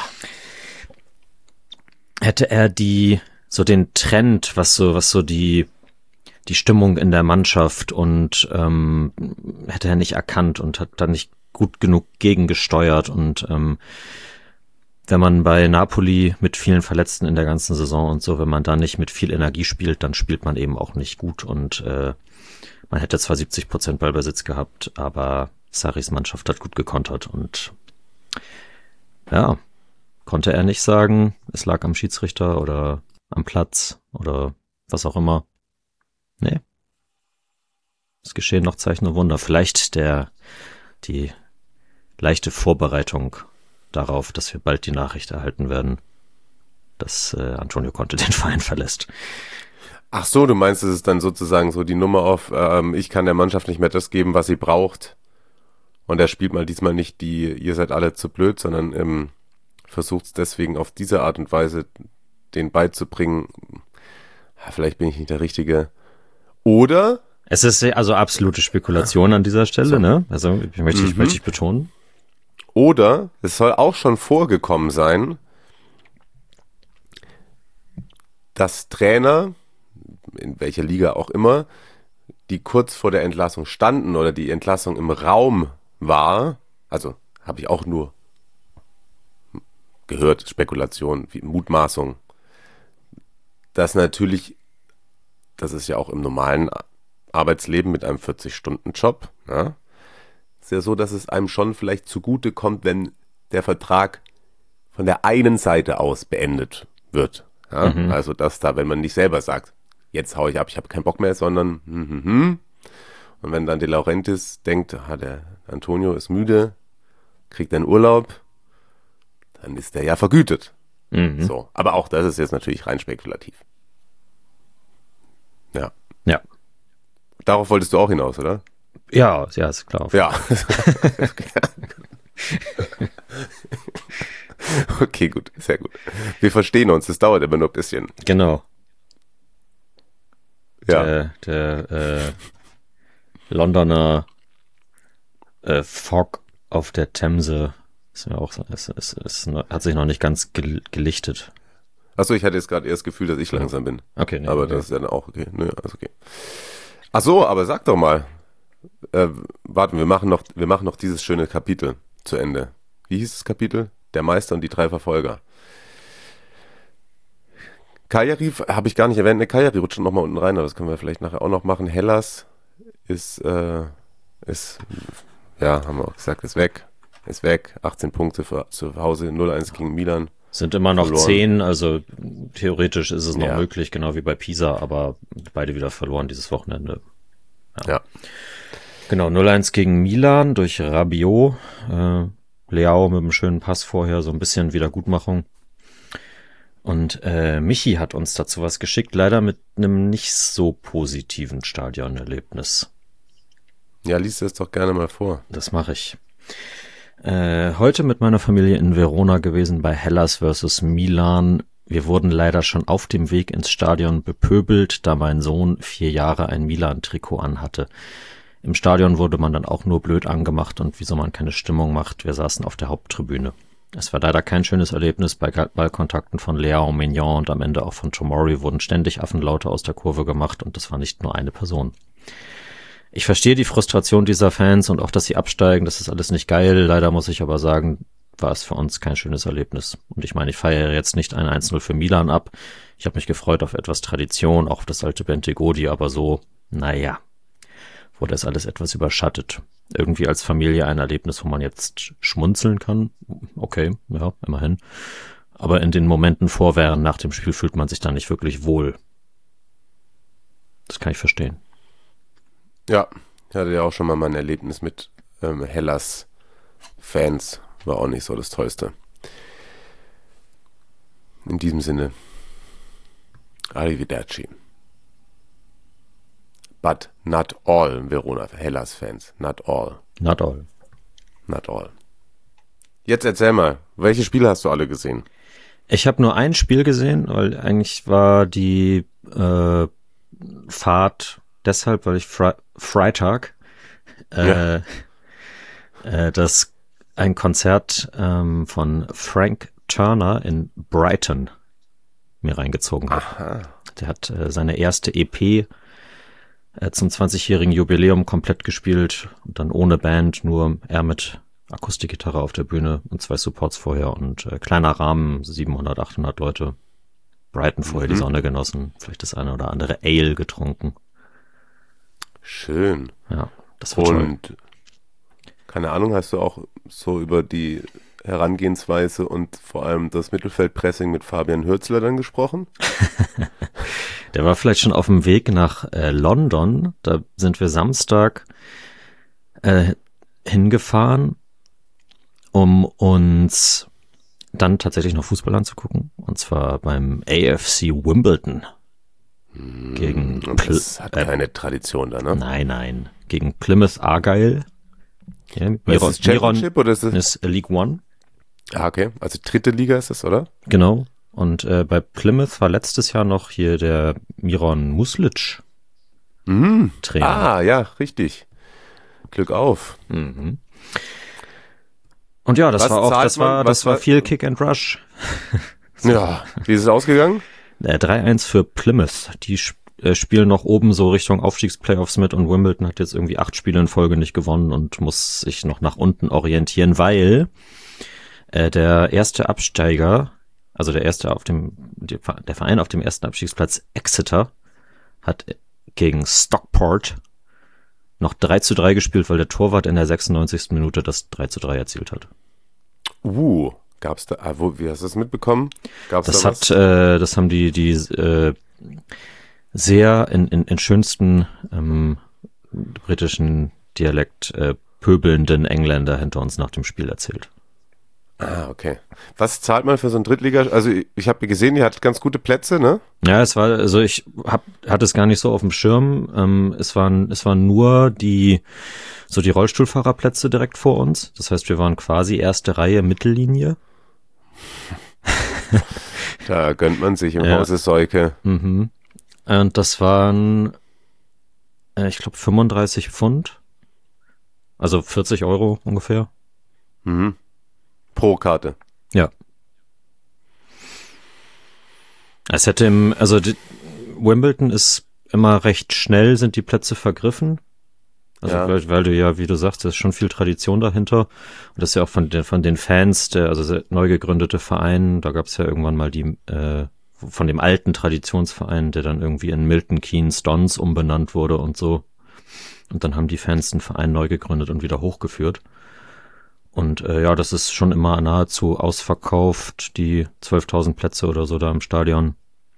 hätte er die, so den Trend, was so, was so die, die Stimmung in der Mannschaft und ähm, hätte er nicht erkannt und hat dann nicht gut genug gegengesteuert und ähm, wenn man bei Napoli mit vielen Verletzten in der ganzen Saison und so, wenn man da nicht mit viel Energie spielt, dann spielt man eben auch nicht gut und äh, man hätte zwar siebzig Prozent Ballbesitz gehabt, aber Sarris Mannschaft hat gut gekontert und ja, konnte er nicht sagen, es lag am Schiedsrichter oder am Platz oder was auch immer. Nee. Es geschehen noch Zeichen und Wunder. Vielleicht der, die leichte Vorbereitung darauf, dass wir bald die Nachricht erhalten werden, dass äh, Antonio Conte den Verein verlässt. Ach so, du meinst, es ist dann sozusagen so die Nummer auf, ähm, ich kann der Mannschaft nicht mehr das geben, was sie braucht. Und er spielt mal diesmal nicht die, ihr seid alle zu blöd, sondern ähm, versucht es deswegen auf diese Art und Weise den beizubringen. Ja, vielleicht bin ich nicht der Richtige. Oder? Es ist also absolute Spekulation an dieser Stelle, so. ne? Also ich möchte, Mhm. ich, möchte ich betonen. Oder es soll auch schon vorgekommen sein, dass Trainer, in welcher Liga auch immer, die kurz vor der Entlassung standen oder die Entlassung im Raum war, also habe ich auch nur gehört, Spekulation, wie Mutmaßung, dass natürlich, das ist ja auch im normalen Arbeitsleben mit einem vierzig-Stunden-Job, ja, ist ja so, dass es einem schon vielleicht zugute kommt, wenn der Vertrag von der einen Seite aus beendet wird. Ja? Mhm. Also dass da, wenn man nicht selber sagt, jetzt hau ich ab, ich habe keinen Bock mehr, sondern hm, hm, hm. Und wenn dann De Laurentiis denkt, ah, der Antonio ist müde, kriegt einen Urlaub, dann ist der ja vergütet. Mhm. So, aber auch das ist jetzt natürlich rein spekulativ. Ja. Ja. Darauf wolltest du auch hinaus, oder? Ja, ja, ist klar. Ja. Okay, gut, sehr gut. Wir verstehen uns, es dauert immer nur ein bisschen. Genau. Ja. Der, der äh, Londoner äh, Fog auf der Themse ist ja auch, ist, ist, ist, hat sich noch nicht ganz gel- gelichtet. Achso, ich hatte jetzt gerade eher das Gefühl, dass ich ja. langsam bin. Okay, nee, aber okay. das ist ja dann auch okay. Nö, also okay. Ach so, aber sag doch mal. Äh, warten, wir machen noch, wir machen noch dieses schöne Kapitel zu Ende. Wie hieß das Kapitel? Der Meister und die drei Verfolger. Cagliari habe ich gar nicht erwähnt. Ne, Cagliari rutscht nochmal unten rein, aber das können wir vielleicht nachher auch noch machen. Hellas ist, äh, ist, ja, haben wir auch gesagt, ist weg. Ist weg. achtzehn Punkte für, zu Hause, null eins gegen Milan. Sind immer noch verloren. zehn, also theoretisch ist es noch Ja. möglich, genau wie bei Pisa, aber beide wieder verloren dieses Wochenende. Ja. ja. Genau, null eins gegen Milan durch Rabiot. Äh, Leao mit einem schönen Pass vorher, so ein bisschen Wiedergutmachung. Und äh, Michi hat uns dazu was geschickt, leider mit einem nicht so positiven Stadionerlebnis. Ja, lies das doch gerne mal vor. Das mache ich. Äh, heute mit meiner Familie in Verona gewesen bei Hellas versus Milan. Wir wurden leider schon auf dem Weg ins Stadion bepöbelt, da mein Sohn vier Jahre ein Milan-Trikot anhatte. Im Stadion wurde man dann auch nur blöd angemacht und wieso man keine Stimmung macht. Wir saßen auf der Haupttribüne. Es war leider kein schönes Erlebnis. Bei Ballkontakten von Leao, Mignon und am Ende auch von Tomori wurden ständig Affenlaute aus der Kurve gemacht und das war nicht nur eine Person. Ich verstehe die Frustration dieser Fans und auch, dass sie absteigen. Das ist alles nicht geil. Leider muss ich aber sagen, war es für uns kein schönes Erlebnis. Und ich meine, ich feiere jetzt nicht ein eins null für Milan ab. Ich habe mich gefreut auf etwas Tradition, auch auf das alte Bentegodi, aber so, naja, wurde es alles etwas überschattet. Irgendwie als Familie ein Erlebnis, wo man jetzt schmunzeln kann. Okay, ja, immerhin. Aber in den Momenten vor, während, nach dem Spiel fühlt man sich da nicht wirklich wohl. Das kann ich verstehen. Ja, ich hatte ja auch schon mal mein Erlebnis mit ähm, Hellas-Fans. War auch nicht so das Tollste. In diesem Sinne. Arrivederci. But not all Verona Hellas-Fans. Not all. Not all. Not all. Jetzt erzähl mal, welche Spiele hast du alle gesehen? Ich habe nur ein Spiel gesehen, weil eigentlich war die äh, Fahrt deshalb, weil ich Fre- Freitag äh, ja. äh, das ein Konzert ähm, von Frank Turner in Brighton mir reingezogen habe. Aha. Der hat äh, seine erste E P äh, zum zwanzigjährigen Jubiläum komplett gespielt und dann ohne Band, nur er mit Akustikgitarre auf der Bühne und zwei Supports vorher und äh, kleiner Rahmen, siebenhundert, achthundert Leute. Brighton vorher mhm. die Sonne genossen, vielleicht das eine oder andere Ale getrunken. Schön. Ja, das war und toll. Keine Ahnung, hast du auch so über die Herangehensweise und vor allem das Mittelfeldpressing mit Fabian Hürzeler dann gesprochen? Der war vielleicht schon auf dem Weg nach äh, London. Da sind wir Samstag äh, hingefahren, um uns dann tatsächlich noch Fußball anzugucken. Und zwar beim A F C Wimbledon. gegen Und das hat äh, keine Tradition da, ne? Nein, nein. Gegen Plymouth Argyle. Ja, ist das Championship Miron oder ist das? ist League One. Ah, okay. Also dritte Liga ist das, oder? Genau. Und äh, bei Plymouth war letztes Jahr noch hier der Miron Muslic Mhm. Trainer. Ah, ja, richtig. Glück auf. Mhm. Und ja, das Was war auch, zahlt das man? war, Was das war war- viel Kick and Rush. Ja, wie ist es ausgegangen? Äh, drei eins für Plymouth. Die sp- äh, spielen noch oben so Richtung Aufstiegsplayoffs mit und Wimbledon hat jetzt irgendwie acht Spiele in Folge nicht gewonnen und muss sich noch nach unten orientieren, weil äh, der erste Absteiger, also der erste auf dem, die- der Verein auf dem ersten Abstiegsplatz, Exeter, hat gegen Stockport noch drei zu drei gespielt, weil der Torwart in der sechsundneunzigsten Minute das drei zu drei erzielt hat. Uh, gab's da, ah, wo, wie hast du das mitbekommen? Gab's Das da hat, was? äh, das haben die, die äh, sehr in, in, in schönsten ähm, britischen Dialekt äh, pöbelnden Engländer hinter uns nach dem Spiel erzählt. Ah, okay. Was zahlt man für so ein Drittliga? Also ich, ich habe gesehen, ihr hattet ganz gute Plätze, ne? Ja, es war, also ich hab, hatte es gar nicht so auf dem Schirm. Ähm, es waren, es waren nur die, so die Rollstuhlfahrerplätze direkt vor uns. Das heißt, wir waren quasi erste Reihe Mittellinie. Da gönnt man sich im Ja. Hause Seuke. Mhm. Und das waren, äh, ich glaube, fünfunddreißig Pfund. Also vierzig Euro ungefähr. Mhm. Pro Karte. Ja. Es hätte im, also die, Wimbledon ist immer recht schnell, sind die Plätze vergriffen. Also Ja. weil, weil du ja, wie du sagst, da ist schon viel Tradition dahinter. Und das ist ja auch von den, von den Fans, der, also der neu gegründete Verein, da gab es ja irgendwann mal die, äh, von dem alten Traditionsverein, der dann irgendwie in Milton Keynes Dons umbenannt wurde und so. Und dann haben die Fans den Verein neu gegründet und wieder hochgeführt. Und äh, ja, das ist schon immer nahezu ausverkauft, die zwölftausend Plätze oder so da im Stadion.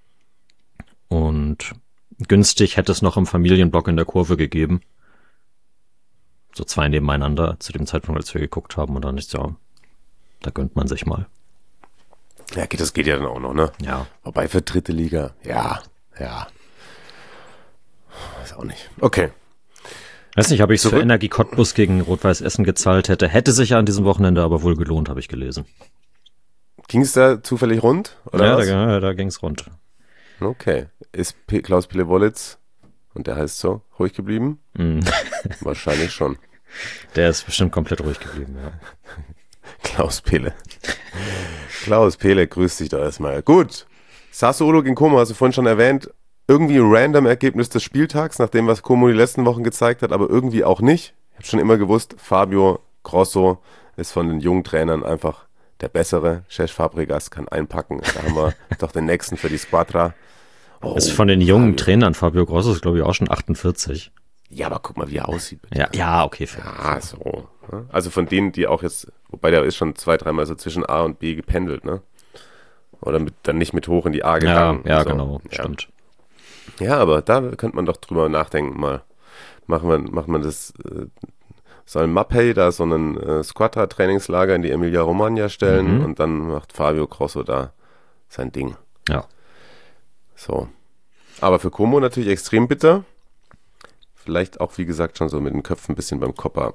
Und günstig hätte es noch im Familienblock in der Kurve gegeben. So zwei nebeneinander zu dem Zeitpunkt, als wir geguckt haben. Und dann ist ja, da gönnt man sich mal. Ja, geht- das geht ja dann auch noch, ne? Ja. Wobei für dritte Liga, ja, ja. Weiß auch nicht. Okay. Weiß nicht, ob ich es für Zurück- Energie Cottbus gegen Rot-Weiß Essen gezahlt hätte. Hätte sich ja an diesem Wochenende aber wohl gelohnt, habe ich gelesen. Ging es da zufällig rund? Oder Ja, was? da, ja, da ging's rund. Okay. Ist P- Klaus Pille-Wollitz, und der heißt so, ruhig geblieben? Mhm. Wahrscheinlich schon. Der ist bestimmt komplett ruhig geblieben, ja. Klaus Pele. Klaus Pele, grüß dich doch erstmal. Gut. Sassuolo gegen Como, hast du vorhin schon erwähnt. Irgendwie ein random Ergebnis des Spieltags, nach dem, was Como die letzten Wochen gezeigt hat, aber irgendwie auch nicht. Ich habe schon immer gewusst, Fabio Grosso ist von den jungen Trainern einfach der Bessere. Cesc Fabregas kann einpacken. Da haben wir doch den nächsten für die Squadra. Oh, Ist von den jungen Fabio. Trainern, Fabio Grosso ist glaube ich auch schon achtundvierzig. Ja, aber guck mal, wie er aussieht. Bitte. Ja, ja, okay. Fair. Ah, so. Also von denen, die auch jetzt, wobei der ist schon zwei, dreimal so zwischen A und B gependelt, ne? Oder mit, dann nicht mit hoch in die A Ja, gegangen. ja, so. genau, Ja. stimmt. Ja, aber da könnte man doch drüber nachdenken mal. Machen wir, macht man das, äh, soll Mappei da so einen äh, Squadra-Trainingslager in die Emilia-Romagna stellen Mhm. und dann macht Fabio Grosso da sein Ding. Ja. So. Aber für Como natürlich extrem bitter. Vielleicht auch, wie gesagt, schon so mit den Köpfen ein bisschen beim Kopper.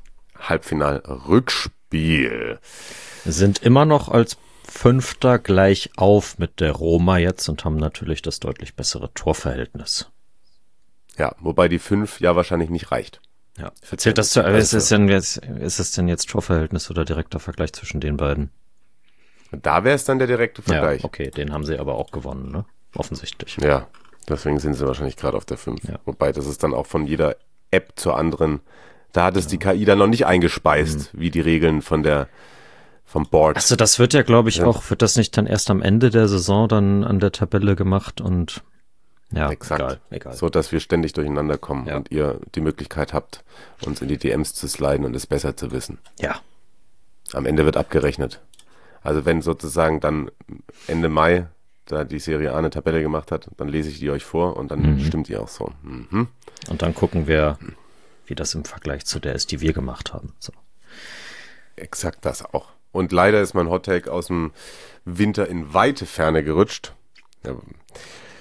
Halbfinal-Rückspiel. Sind immer noch als Fünfter gleich auf mit der Roma jetzt und haben natürlich das deutlich bessere Torverhältnis. Ja, wobei die fünf ja wahrscheinlich nicht reicht. Ja. Erzählt das zu, ist es denn jetzt, ist es denn jetzt Torverhältnis oder direkter Vergleich zwischen den beiden? Da wäre es dann der direkte Vergleich. Ja, okay, den haben sie aber auch gewonnen, ne? Offensichtlich. Ja, deswegen sind sie wahrscheinlich gerade auf der fünf. Ja. Wobei, das ist dann auch von jeder App zur anderen. Da hat es die K I dann noch nicht eingespeist, wie die Regeln von der vom Board. Also das wird ja, glaube ich, Ja. auch, wird das nicht dann erst am Ende der Saison dann an der Tabelle gemacht und ja, Exakt. egal, egal. So, dass wir ständig durcheinander kommen Ja. und ihr die Möglichkeit habt, uns in die D Ms zu sliden und es besser zu wissen. Ja, Am Ende wird abgerechnet. Also wenn sozusagen dann Ende Mai da die Serie A eine Tabelle gemacht hat, dann lese ich die euch vor und dann Mhm. stimmt die auch so. Mhm. und dann gucken wir, wie das im Vergleich zu der ist, die wir gemacht haben. So. Exakt das auch. Und leider ist mein Hottake aus dem Winter in weite Ferne gerutscht. Ja,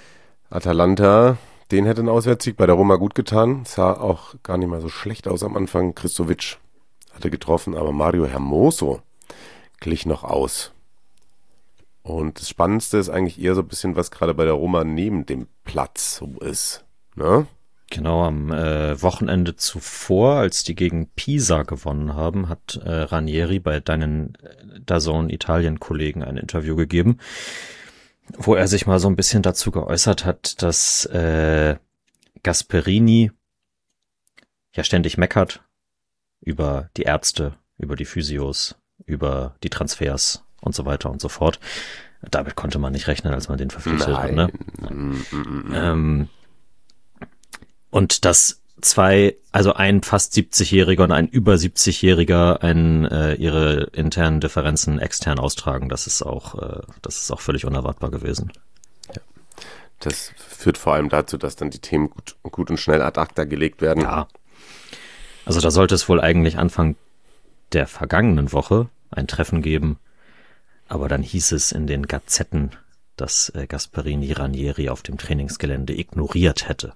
Atalanta, den hätte ein Auswärtssieg bei der Roma gut getan. Sah auch gar nicht mal so schlecht aus am Anfang. Kristovic hatte getroffen, aber Mario Hermoso glich noch aus. Und das Spannendste ist eigentlich eher so ein bisschen, was gerade bei der Roma neben dem Platz so ist. Ne? Genau, am äh, Wochenende zuvor, als die gegen Pisa gewonnen haben, hat äh, Ranieri bei deinen äh, DAZN Italien-Kollegen ein Interview gegeben, wo er sich mal so ein bisschen dazu geäußert hat, dass äh, Gasperini ja ständig meckert über die Ärzte, über die Physios, über die Transfers und so weiter und so fort. Damit konnte man nicht rechnen, als man den verpflichtet hat. Ne? Mm, mm, mm. Ähm, und dass zwei, also ein fast siebzigjähriger und ein über siebzigjähriger ein, äh, ihre internen Differenzen extern austragen, das ist auch, äh, das ist auch völlig unerwartbar gewesen. Ja. Das führt vor allem dazu, dass dann die Themen gut, gut und schnell ad acta gelegt werden. Ja. Also da sollte es wohl eigentlich Anfang der vergangenen Woche ein Treffen geben, aber dann hieß es in den Gazetten, dass äh, Gasperini Ranieri auf dem Trainingsgelände ignoriert hätte.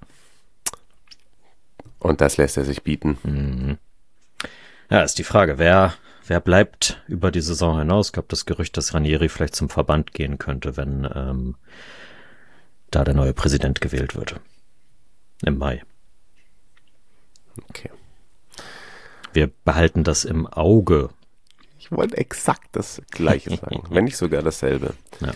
Und das lässt er sich bieten. Mhm. Ja, ist die Frage, wer, wer bleibt über die Saison hinaus? Es gab das Gerücht, dass Ranieri vielleicht zum Verband gehen könnte, wenn ähm, da der neue Präsident gewählt würde. Im Mai. Okay. Wir behalten das im Auge. Ich wollte exakt das Gleiche sagen, wenn nicht sogar dasselbe. Ja.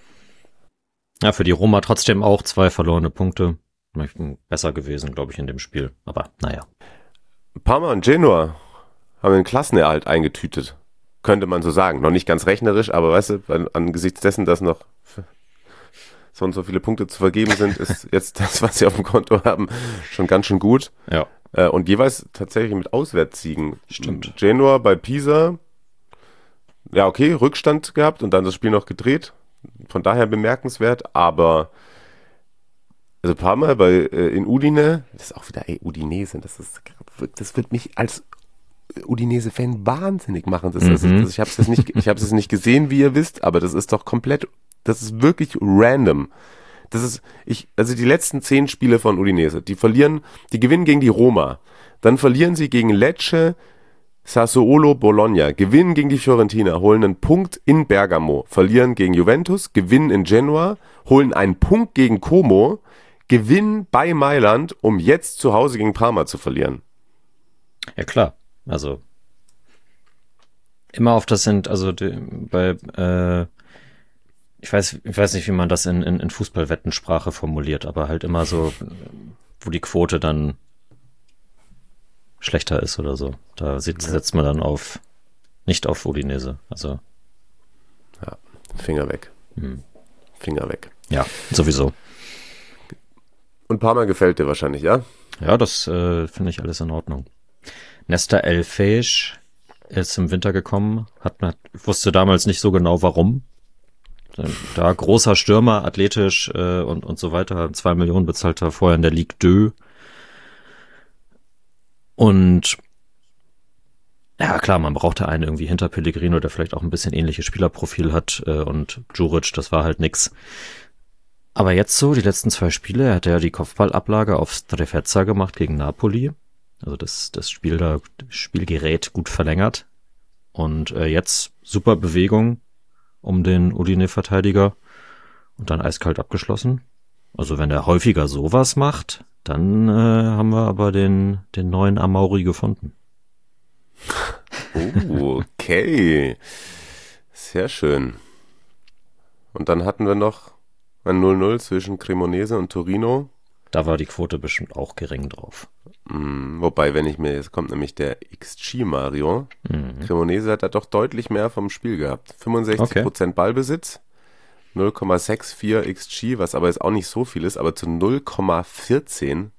Ja, für die Roma trotzdem auch zwei verlorene Punkte. Besser gewesen, glaube ich, in dem Spiel. Aber naja. Parma und Genoa haben den Klassenerhalt eingetütet. Könnte man so sagen. Noch nicht ganz rechnerisch, aber weißt du, angesichts dessen, dass noch so und so viele Punkte zu vergeben sind, ist jetzt das, was sie auf dem Konto haben, schon ganz schön gut. Ja. Und jeweils tatsächlich mit Auswärtssiegen. Stimmt. Genoa bei Pisa, ja okay, Rückstand gehabt und dann das Spiel noch gedreht. Von daher bemerkenswert, aber also Parma bei äh, in Udine, das ist auch wieder, ey, Udinese, das ist, das wird mich als Udinese-Fan wahnsinnig machen. Das, das, Mhm. das, ich habe es nicht, ich habe es nicht gesehen, wie ihr wisst, aber das ist doch komplett, das ist wirklich random. Das ist, ich, also die letzten zehn Spiele von Udinese, die verlieren, die gewinnen gegen die Roma, dann verlieren sie gegen Lecce, Sassuolo, Bologna, gewinnen gegen die Fiorentina, holen einen Punkt in Bergamo, verlieren gegen Juventus, gewinnen in Genua, holen einen Punkt gegen Como, gewinnen bei Mailand, um jetzt zu Hause gegen Parma zu verlieren. Ja, klar. Also immer auf das sind, also die, bei, äh, ich weiß, ich weiß nicht, wie man das in, in, in Fußballwettensprache formuliert, aber halt immer so, wo die Quote dann schlechter ist oder so. Da sitzt, Ja. setzt man dann auf, nicht auf Udinese. Also, Ja, Finger weg. hm. Finger weg. ja, sowieso. Und Parma gefällt dir wahrscheinlich, ja? Ja, das äh, finde ich alles in Ordnung. Nesta El-Feish ist im Winter gekommen, hat, hat wusste damals nicht so genau warum. Da großer Stürmer, athletisch äh, und und so weiter, zwei Millionen bezahlt er vorher in der Ligue zwei. Und ja klar, man brauchte einen irgendwie hinter Pellegrino, der vielleicht auch ein bisschen ähnliches Spielerprofil hat äh, und Djuric, das war halt nix. Aber jetzt so, die letzten zwei Spiele, hat er die Kopfballablage auf Strefezza gemacht gegen Napoli. Also das, das Spiel da, das Spielgerät gut verlängert. Und äh, jetzt super Bewegung um den Udine-Verteidiger und dann eiskalt abgeschlossen. Also wenn er häufiger sowas macht, dann äh, haben wir aber den, den neuen Amauri gefunden. Oh, okay. Sehr schön. Und dann hatten wir noch ein null null zwischen Cremonese und Torino. Da war die Quote bestimmt auch gering drauf. Hm, wobei, wenn ich mir, jetzt kommt nämlich der X G Mario. Mhm. Cremonese hat da doch deutlich mehr vom Spiel gehabt. fünfundsechzig Prozent Ballbesitz, null Komma vierundsechzig X G, was aber jetzt auch nicht so viel ist, aber zu null Komma vierzehn.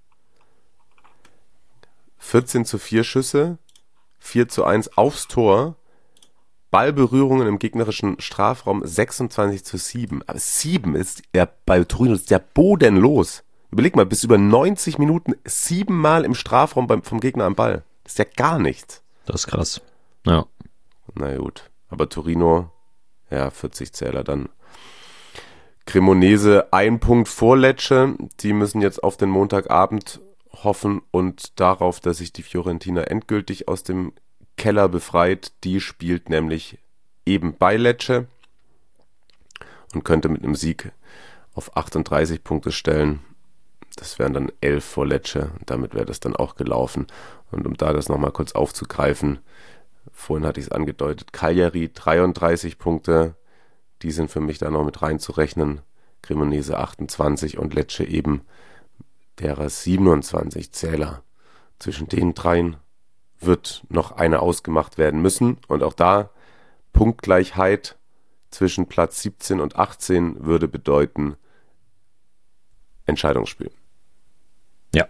vierzehn zu vier Schüsse, vier zu eins aufs Tor. Ballberührungen im gegnerischen Strafraum sechsundzwanzig zu sieben. Aber sieben ist ja bei Torino ist ja bodenlos. Überleg mal, bis über neunzig Minuten siebenmal im Strafraum beim, vom Gegner am Ball. Das ist ja gar nichts. Das ist krass. Ja. Na gut, aber Torino, ja, vierzig Zähler dann Cremonese ein Punkt vor Lecce. Die müssen jetzt auf den Montagabend hoffen und darauf, dass sich die Fiorentina endgültig aus dem Keller befreit. Die spielt nämlich eben bei Lecce und könnte mit einem Sieg auf achtunddreißig Punkte stellen. Das wären dann elf vor Lecce und damit wäre das dann auch gelaufen. Und um da das nochmal kurz aufzugreifen, vorhin hatte ich es angedeutet, Cagliari dreiunddreißig Punkte, die sind für mich da noch mit reinzurechnen. Cremonese achtundzwanzig und Lecce eben derer siebenundzwanzig Zähler. Zwischen den dreien wird noch eine ausgemacht werden müssen. Und auch da Punktgleichheit zwischen Platz siebzehn und achtzehn würde bedeuten Entscheidungsspiel. Ja.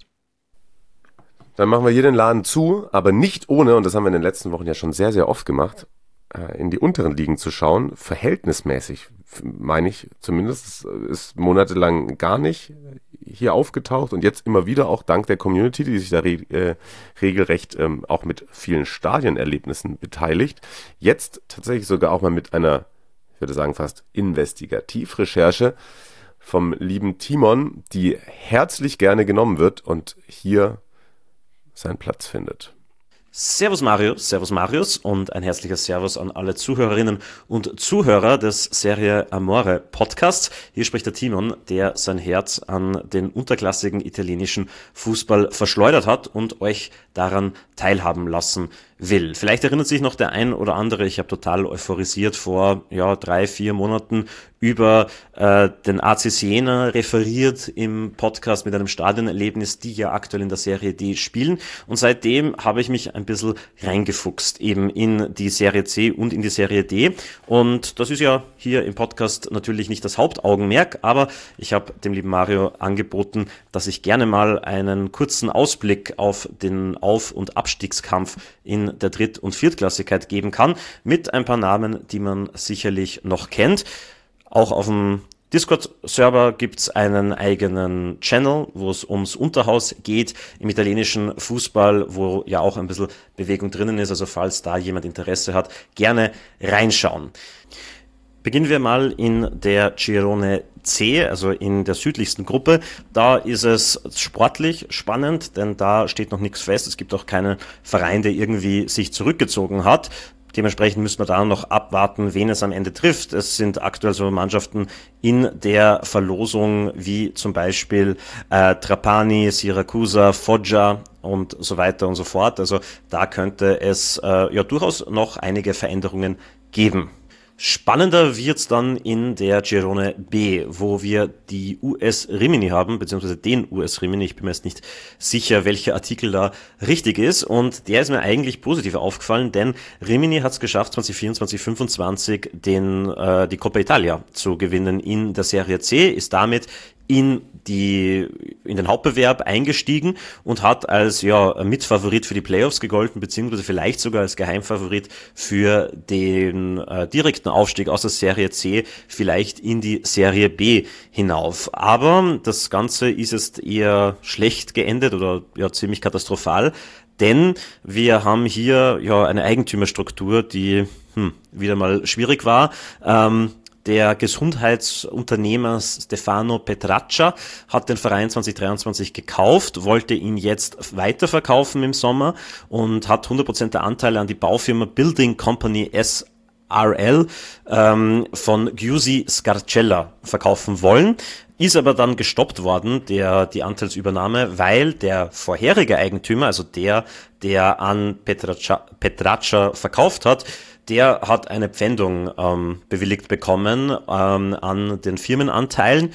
Dann machen wir hier den Laden zu, aber nicht ohne, und das haben wir in den letzten Wochen ja schon sehr, sehr oft gemacht, in die unteren Ligen zu schauen, verhältnismäßig, meine ich zumindest, ist monatelang gar nicht hier aufgetaucht und jetzt immer wieder auch dank der Community, die sich da re- äh, regelrecht ähm, auch mit vielen Stadionerlebnissen beteiligt, jetzt tatsächlich sogar auch mal mit einer, ich würde sagen fast Investigativrecherche vom lieben Timon, die herzlich gerne genommen wird und hier seinen Platz findet. Servus Mario, Servus Marius und ein herzliches Servus an alle Zuhörerinnen und Zuhörer des Serie Amore Podcasts. Hier spricht der Timon, der sein Herz an den unterklassigen italienischen Fußball verschleudert hat und euch daran teilhaben lassen will. Vielleicht erinnert sich noch der ein oder andere, ich habe total euphorisiert vor ja drei, vier Monaten über äh, den A C Siena referiert im Podcast mit einem Stadionerlebnis, die ja aktuell in der Serie D spielen. Und seitdem habe ich mich ein bisschen reingefuchst eben in die Serie C und in die Serie D. Und das ist ja hier im Podcast natürlich nicht das Hauptaugenmerk, aber ich habe dem lieben Mario angeboten, dass ich gerne mal einen kurzen Ausblick auf den Auf- und Abstiegskampf in der Dritt- und Viertklassigkeit geben kann, mit ein paar Namen, die man sicherlich noch kennt. Auch auf dem Discord-Server gibt's einen eigenen Channel, wo es ums Unterhaus geht im italienischen Fußball, wo ja auch ein bisschen Bewegung drinnen ist. Also falls da jemand Interesse hat, gerne reinschauen. Beginnen wir mal in der Girone C, also in der südlichsten Gruppe. Da ist es sportlich spannend, denn da steht noch nichts fest. Es gibt auch keinen Verein, der irgendwie sich zurückgezogen hat. Dementsprechend müssen wir da noch abwarten, wen es am Ende trifft. Es sind aktuell so Mannschaften in der Verlosung wie zum Beispiel äh, Trapani, Siracusa, Foggia und so weiter und so fort. Also da könnte es äh, ja durchaus noch einige Veränderungen geben. Spannender wird's dann in der Girone B, wo wir die U S Rimini haben, beziehungsweise den U S Rimini. Ich bin mir jetzt nicht sicher, welcher Artikel da richtig ist. Und der ist mir eigentlich positiv aufgefallen, denn Rimini hat es geschafft, zwanzig vierundzwanzig fünfundzwanzig den, äh, die Coppa Italia zu gewinnen in der Serie C, ist damit in die in den Hauptbewerb eingestiegen und hat als ja Mitfavorit für die Playoffs gegolten, beziehungsweise vielleicht sogar als Geheimfavorit für den äh, direkten Aufstieg aus der Serie C, vielleicht in die Serie B hinauf. Aber das Ganze ist jetzt eher schlecht geendet oder ja ziemlich katastrophal, denn wir haben hier ja eine Eigentümerstruktur, die hm, wieder mal schwierig war. Ähm, Der Gesundheitsunternehmer Stefano Petraccia hat den Verein zwanzig dreiundzwanzig gekauft, wollte ihn jetzt weiterverkaufen im Sommer und hat hundert Prozent der Anteile an die Baufirma Building Company S R L ähm, von Giusy Scarcella verkaufen wollen. Ist aber dann gestoppt worden, der die Anteilsübernahme, weil der vorherige Eigentümer, also der, der an Petraccia, Petraccia verkauft hat, der hat eine Pfändung ähm, bewilligt bekommen ähm, an den Firmenanteilen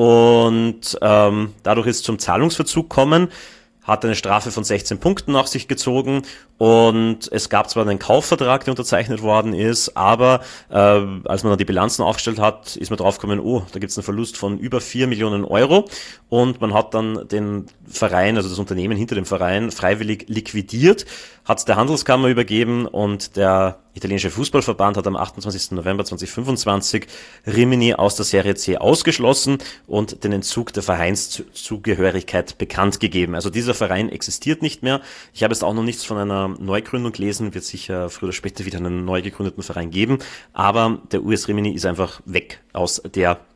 und ähm, dadurch ist es zum Zahlungsverzug gekommen, hat eine Strafe von sechzehn Punkten nach sich gezogen und es gab zwar einen Kaufvertrag, der unterzeichnet worden ist, aber äh, als man dann die Bilanzen aufgestellt hat, ist man draufgekommen, oh, da gibt es einen Verlust von über vier Millionen Euro und man hat dann den Verein, also das Unternehmen hinter dem Verein, freiwillig liquidiert, hat es der Handelskammer übergeben und der italienische Fußballverband hat am achtundzwanzigsten November zweitausendfünfundzwanzig Rimini aus der Serie C ausgeschlossen und den Entzug der Vereinszugehörigkeit bekannt gegeben. Also dieser Verein existiert nicht mehr. Ich habe jetzt auch noch nichts von einer Neugründung gelesen, wird sicher früher oder später wieder einen neu gegründeten Verein geben, aber der U S Rimini ist einfach weg aus der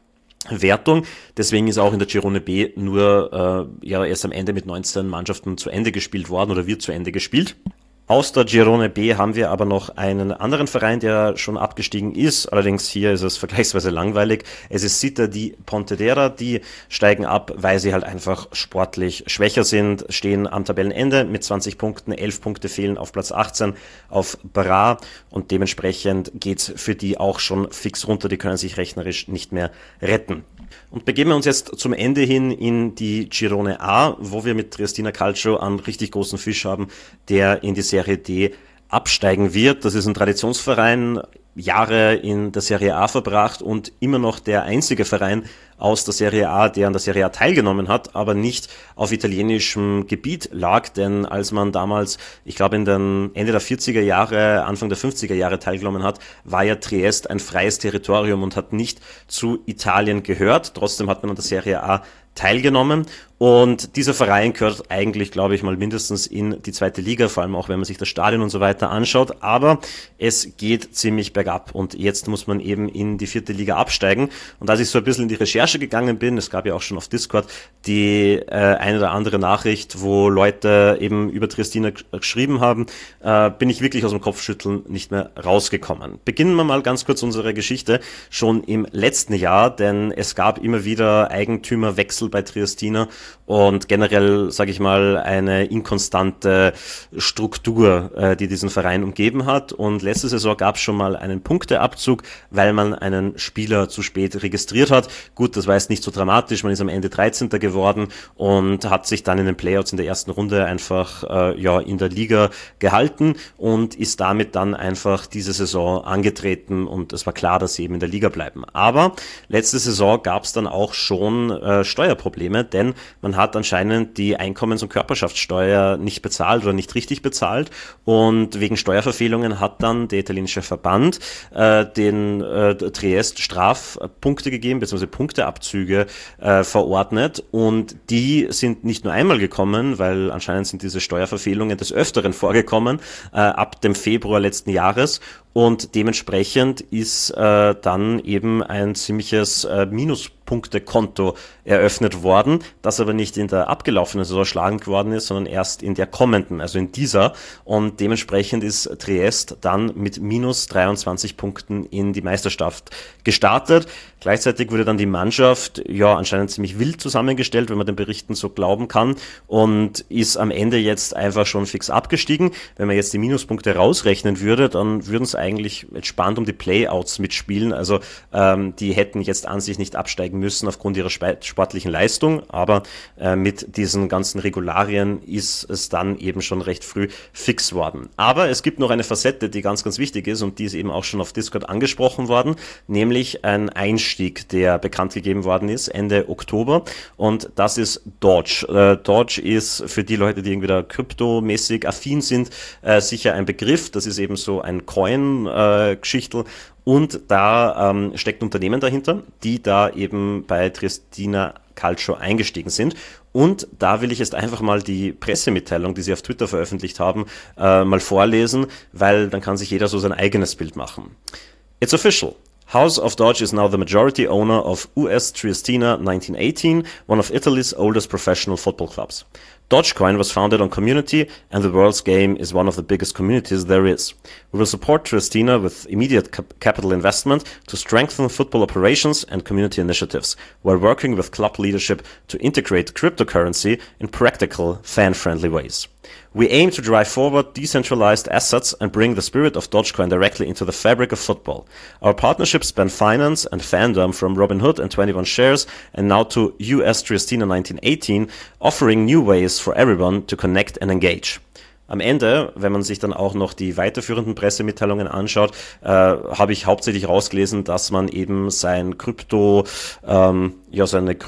Wertung. Deswegen ist auch in der Girone B nur äh, ja erst am Ende mit neunzehn Mannschaften zu Ende gespielt worden oder wird zu Ende gespielt. Aus der Girone B haben wir aber noch einen anderen Verein, der schon abgestiegen ist. Allerdings hier ist es vergleichsweise langweilig. Es ist Città di Pontedera. Die steigen ab, weil sie halt einfach sportlich schwächer sind, stehen am Tabellenende mit zwanzig Punkten. elf Punkte fehlen auf Platz achtzehn auf Bra und dementsprechend geht's für die auch schon fix runter. Die können sich rechnerisch nicht mehr retten. Und begeben wir uns jetzt zum Ende hin in die Girone A, wo wir mit Triestina Calcio einen richtig großen Fisch haben, der in die Serie D absteigen wird. Das ist ein Traditionsverein, Jahre in der Serie A verbracht und immer noch der einzige Verein aus der Serie A, der an der Serie A teilgenommen hat, aber nicht auf italienischem Gebiet lag, denn als man damals, ich glaube in den Ende der vierziger Jahre, Anfang der fünfziger Jahre teilgenommen hat, war ja Triest ein freies Territorium und hat nicht zu Italien gehört. Trotzdem hat man an der Serie A teilgenommen und dieser Verein gehört eigentlich, glaube ich mal, mindestens in die zweite Liga, vor allem auch wenn man sich das Stadion und so weiter anschaut, aber es geht ziemlich bergab und jetzt muss man eben in die vierte Liga absteigen und als ich so ein bisschen in die Recherche gegangen bin, es gab ja auch schon auf Discord die äh, eine oder andere Nachricht, wo Leute eben über Triestina geschrieben haben, äh, bin ich wirklich aus dem Kopfschütteln nicht mehr rausgekommen. Beginnen wir mal ganz kurz unsere Geschichte schon im letzten Jahr, denn es gab immer wieder Eigentümerwechsel bei Triestina und generell, sage ich mal, eine inkonstante Struktur, äh, die diesen Verein umgeben hat. Und letzte Saison gab es schon mal einen Punkteabzug, weil man einen Spieler zu spät registriert hat. Gut, das war jetzt nicht so dramatisch, man ist am Ende dreizehnter geworden und hat sich dann in den Playouts in der ersten Runde einfach äh, ja in der Liga gehalten und ist damit dann einfach diese Saison angetreten und es war klar, dass sie eben in der Liga bleiben. Aber letzte Saison gab es dann auch schon äh, Steuerprobleme, denn man hat anscheinend die Einkommens- und Körperschaftssteuer nicht bezahlt oder nicht richtig bezahlt und wegen Steuerverfehlungen hat dann der italienische Verband äh, den äh, Triest Strafpunkte gegeben, beziehungsweise Punkteabzüge äh, verordnet und die sind nicht nur einmal gekommen, weil anscheinend sind diese Steuerverfehlungen des Öfteren vorgekommen, äh, ab dem Februar letzten Jahres und dementsprechend ist äh, dann eben ein ziemliches äh, Minuspunktekonto eröffnet worden, das aber nicht in der abgelaufenen Saison schlagend geworden ist, sondern erst in der kommenden, also in dieser. Und dementsprechend ist Triest dann mit minus dreiundzwanzig Punkten in die Meisterschaft gestartet. Gleichzeitig wurde dann die Mannschaft ja anscheinend ziemlich wild zusammengestellt, wenn man den Berichten so glauben kann, und ist am Ende jetzt einfach schon fix abgestiegen. Wenn man jetzt die Minuspunkte rausrechnen würde, dann würden es eigentlich entspannt um die Playouts mitspielen. Also ähm, die hätten jetzt an sich nicht absteigen müssen aufgrund ihrer sportlichen Leistung, aber äh, mit diesen ganzen Regularien ist es dann eben schon recht früh fix worden. Aber es gibt noch eine Facette, die ganz, ganz wichtig ist und die ist eben auch schon auf Discord angesprochen worden, nämlich ein Einstieg, der bekannt gegeben worden ist Ende Oktober und das ist Doge. Äh, Doge ist für die Leute, die irgendwie da kryptomäßig affin sind, äh, sicher ein Begriff. Das ist eben so ein Coin-Geschichtel. Äh, Und da ähm, steckt ein Unternehmen dahinter, die da eben bei Triestina Calcio eingestiegen sind. Und da will ich jetzt einfach mal die Pressemitteilung, die sie auf Twitter veröffentlicht haben, äh, mal vorlesen, weil dann kann sich jeder so sein eigenes Bild machen. It's official. House of Doge is now the majority owner of U S Triestina nineteen eighteen, one of Italy's oldest professional football clubs. Dogecoin was founded on community, and the world's game is one of the biggest communities there is. We will support Triestina with immediate cap- capital investment to strengthen football operations and community initiatives, while working with club leadership to integrate cryptocurrency in practical, fan-friendly ways. We aim to drive forward decentralized assets and bring the spirit of Dogecoin directly into the fabric of football. Our partnerships span finance and fandom from Robinhood and twenty-one Shares and now to U S Triestina nineteen eighteen, offering new ways for everyone to connect and engage. Am Ende, wenn man sich dann auch noch die weiterführenden Pressemitteilungen anschaut, äh, habe ich hauptsächlich rausgelesen, dass man eben sein Krypto, ähm, ja so eine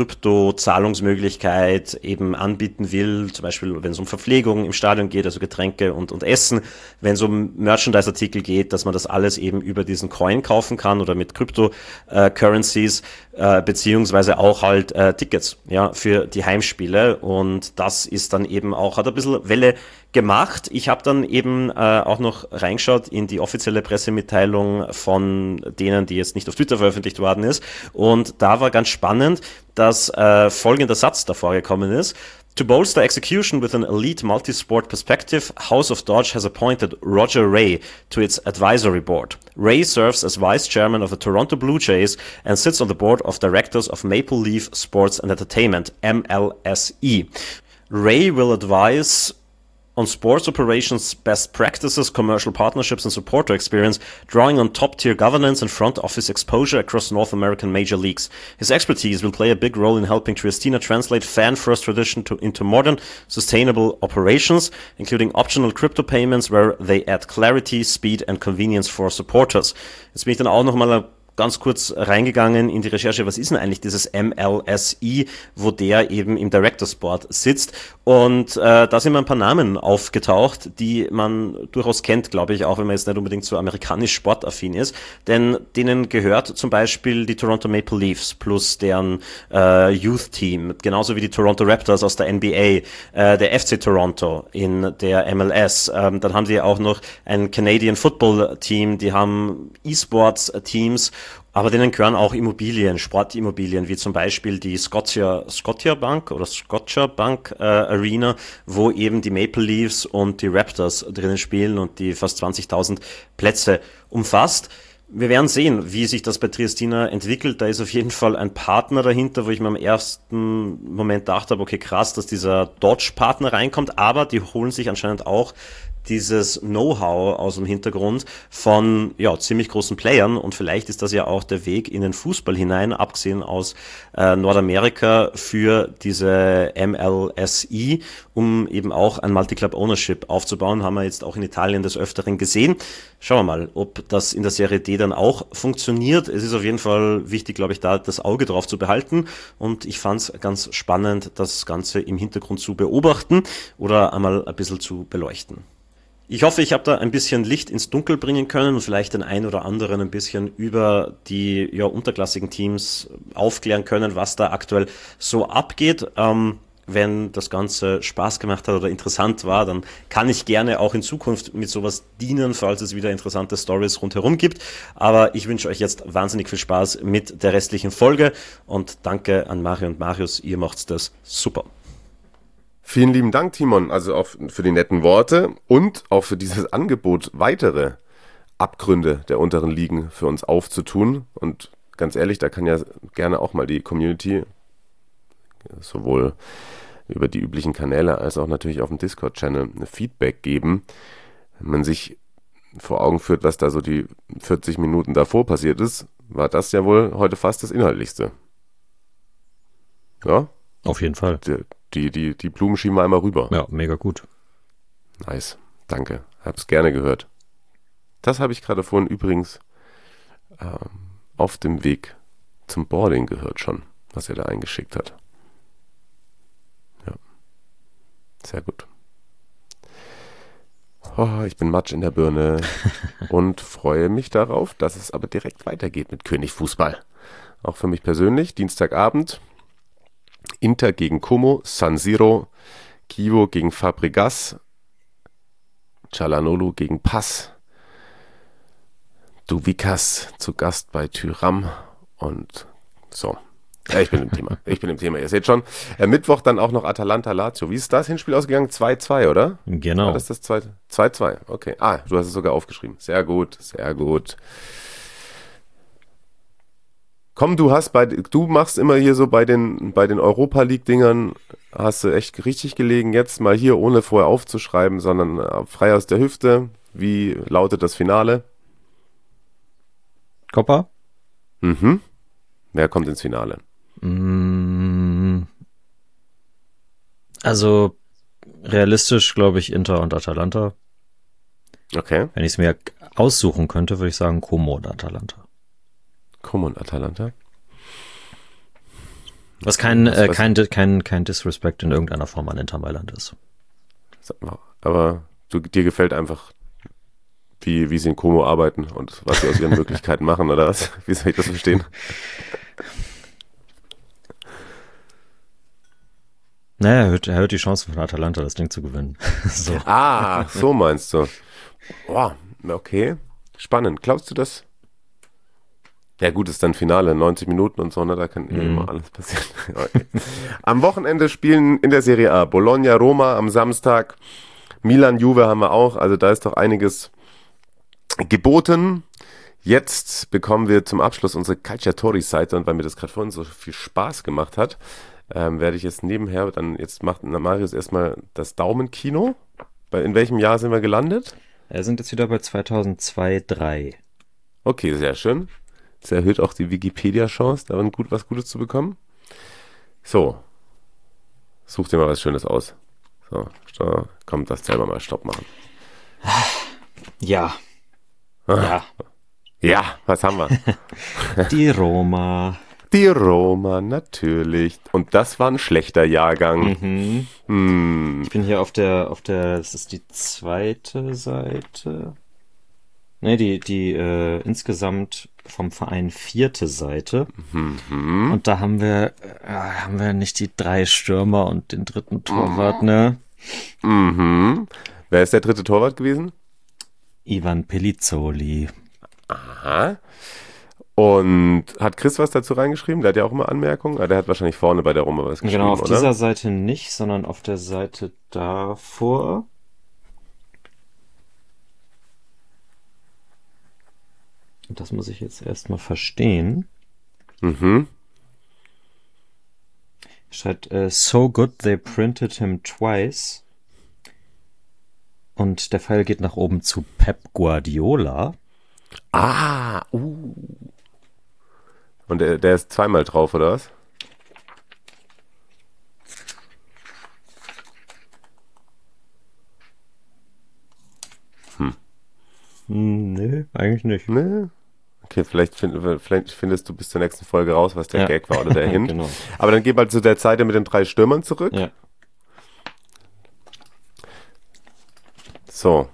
Krypto-Zahlungsmöglichkeit eben anbieten will, zum Beispiel wenn es um Verpflegung im Stadion geht, also Getränke und, und Essen, wenn es um Merchandise-Artikel geht, dass man das alles eben über diesen Coin kaufen kann oder mit Crypto-Currencies, äh, beziehungsweise auch halt äh, Tickets, ja, für die Heimspiele, und das ist dann eben auch, hat ein bisschen Welle gemacht. Ich habe dann eben äh, auch noch reingeschaut in die offizielle Pressemitteilung von denen, die jetzt nicht auf Twitter veröffentlicht worden ist, und da war ganz spannend, dass äh, folgender Satz davor gekommen ist: To bolster execution with an elite multi-sport perspective, House of Dodge has appointed Roger Ray to its advisory board. Ray serves as vice chairman of the Toronto Blue Jays and sits on the board of directors of Maple Leaf Sports and Entertainment, M L S E. Ray will advise on sports operations, best practices, commercial partnerships and supporter experience, drawing on top-tier governance and front office exposure across North American major leagues. His expertise will play a big role in helping Triestina translate fan-first tradition to, into modern, sustainable operations, including optional crypto payments where they add clarity, speed and convenience for supporters. Jetzt bin ich dann auch noch mal ganz kurz reingegangen in die Recherche, was ist denn eigentlich dieses M L S E, wo der eben im Directors Board sitzt, und äh, da sind mir ein paar Namen aufgetaucht, die man durchaus kennt, glaube ich, auch wenn man jetzt nicht unbedingt so amerikanisch sportaffin ist, denn denen gehört zum Beispiel die Toronto Maple Leafs plus deren äh, Youth Team, genauso wie die Toronto Raptors aus der N B A, äh, der F C Toronto in der M L S, ähm, dann haben sie auch noch ein Canadian Football Team, die haben E-Sports Teams, aber denen gehören auch Immobilien, Sportimmobilien, wie zum Beispiel die Scotia, Scotia Bank oder Scotia Bank äh, Arena, wo eben die Maple Leafs und die Raptors drinnen spielen und die fast zwanzigtausend Plätze umfasst. Wir werden sehen, wie sich das bei Triestina entwickelt. Da ist auf jeden Fall ein Partner dahinter, wo ich mir im ersten Moment dachte, okay, krass, dass dieser Dodge-Partner reinkommt, aber die holen sich anscheinend auch dieses Know-how aus dem Hintergrund von ja ziemlich großen Playern, und vielleicht ist das ja auch der Weg in den Fußball hinein, abgesehen aus äh, Nordamerika, für diese M L S E, um eben auch ein Multi-Club-Ownership aufzubauen. Haben wir jetzt auch in Italien des Öfteren gesehen. Schauen wir mal, ob das in der Serie D dann auch funktioniert. Es ist auf jeden Fall wichtig, glaube ich, da das Auge drauf zu behalten, und ich fand es ganz spannend, das Ganze im Hintergrund zu beobachten oder einmal ein bisschen zu beleuchten. Ich hoffe, ich habe da ein bisschen Licht ins Dunkel bringen können und vielleicht den einen oder anderen ein bisschen über die ja, unterklassigen Teams aufklären können, was da aktuell so abgeht. Ähm, wenn das Ganze Spaß gemacht hat oder interessant war, dann kann ich gerne auch in Zukunft mit sowas dienen, falls es wieder interessante Stories rundherum gibt. Aber ich wünsche euch jetzt wahnsinnig viel Spaß mit der restlichen Folge und danke an Mario und Marius, ihr macht's das super. Vielen lieben Dank, Timon, also auch für die netten Worte und auch für dieses Angebot, weitere Abgründe der unteren Ligen für uns aufzutun. Und ganz ehrlich, da kann ja gerne auch mal die Community sowohl über die üblichen Kanäle als auch natürlich auf dem Discord-Channel Feedback geben. Wenn man sich vor Augen führt, was da so die vierzig Minuten davor passiert ist, war das ja wohl heute fast das Inhaltlichste. Ja? Auf jeden Fall. Die, die, die, die Blumen schieben wir einmal rüber. Ja, mega gut. Nice, danke. Hab's gerne gehört. Das habe ich gerade vorhin übrigens ähm, auf dem Weg zum Boarding gehört schon, was er da eingeschickt hat. Ja, sehr gut. Oh, ich bin Matsch in der Birne und freue mich darauf, dass es aber direkt weitergeht mit König Fußball. Auch für mich persönlich, Dienstagabend, Inter gegen Como, San Siro, Chievo gegen Fabregas, Çalhanoğlu gegen Pass, Douvikas zu Gast bei Tyram und so. Ja, ich bin im Thema. Ich bin im Thema. Ihr seht schon. Äh, Mittwoch dann auch noch Atalanta-Lazio. Wie ist das Hinspiel ausgegangen? zwei zwei, oder? Genau. War das das zweite? zwei zwei, okay. Ah, du hast es sogar aufgeschrieben. Sehr gut, sehr gut. Komm, du hast bei, du machst immer hier so bei den, bei den Europa-League-Dingern, hast du echt richtig gelegen. Jetzt mal hier, ohne vorher aufzuschreiben, sondern äh, frei aus der Hüfte. Wie lautet das Finale? Coppa? Mhm. Wer kommt ins Finale? Also realistisch glaube ich Inter und Atalanta. Okay. Wenn ich es mir aussuchen könnte, würde ich sagen Como und Atalanta. Como und Atalanta. Was kein, Was äh, weiß kein, kein, kein Disrespect in irgendeiner Form an Inter Mailand ist. Sag mal, aber du, dir gefällt einfach, wie, wie sie in Como arbeiten und was sie aus ihren Möglichkeiten machen, oder was? Wie soll ich das verstehen? Naja, er hört, er hört die Chancen von Atalanta, das Ding zu gewinnen. So. Ah, so meinst du. Boah, okay. Spannend. Glaubst du das? Ja gut, ist dann Finale, neunzig Minuten und so, ne? Da kann mhm. immer alles passieren. Okay. Am Wochenende spielen in der Serie A Bologna, Roma am Samstag. Milan, Juve haben wir auch. Also da ist doch einiges geboten. Jetzt bekommen wir zum Abschluss unsere Calciatori-Seite und weil mir das gerade vorhin so viel Spaß gemacht hat, ähm, werde ich jetzt nebenher, dann jetzt macht Marius erstmal das Daumenkino. Bei, in welchem Jahr sind wir gelandet? Wir sind jetzt wieder bei zweitausendzwei drei. Okay, sehr schön. Das erhöht auch die Wikipedia-Chance, da gut, was Gutes zu bekommen. So. Such dir mal was Schönes aus. So, so komm, das selber mal Stopp machen. Ja. Ah. Ja. Ja, was haben wir? Die Roma. Die Roma, natürlich. Und das war ein schlechter Jahrgang. Mhm. Hm. Ich bin hier auf der, auf der, das ist die zweite Seite. Ne, die, die äh, insgesamt vom Verein vierte Seite. Mhm. Und da haben wir, äh, haben wir nicht die drei Stürmer und den dritten Torwart, ne? Mhm. Wer ist der dritte Torwart gewesen? Ivan Pellizzoli. Aha. Und hat Chris was dazu reingeschrieben? Der hat ja auch immer Anmerkungen. Ah, der hat wahrscheinlich vorne bei der Roma was geschrieben, Genau, auf oder? dieser Seite nicht, sondern auf der Seite davor. Und das muss ich jetzt erstmal verstehen. Mhm. Steht, uh, so good they printed him twice. Und der Pfeil geht nach oben zu Pep Guardiola. Ah, uh. Und der, der ist zweimal drauf, oder was? Hm. Hm, nee, eigentlich nicht. Ne? Okay, vielleicht, find, vielleicht findest du bis zur nächsten Folge raus, was der Ja. Gag war oder der Hint. Genau. Aber dann geh mal zu der Zeit mit den drei Stürmern zurück. Ja. So.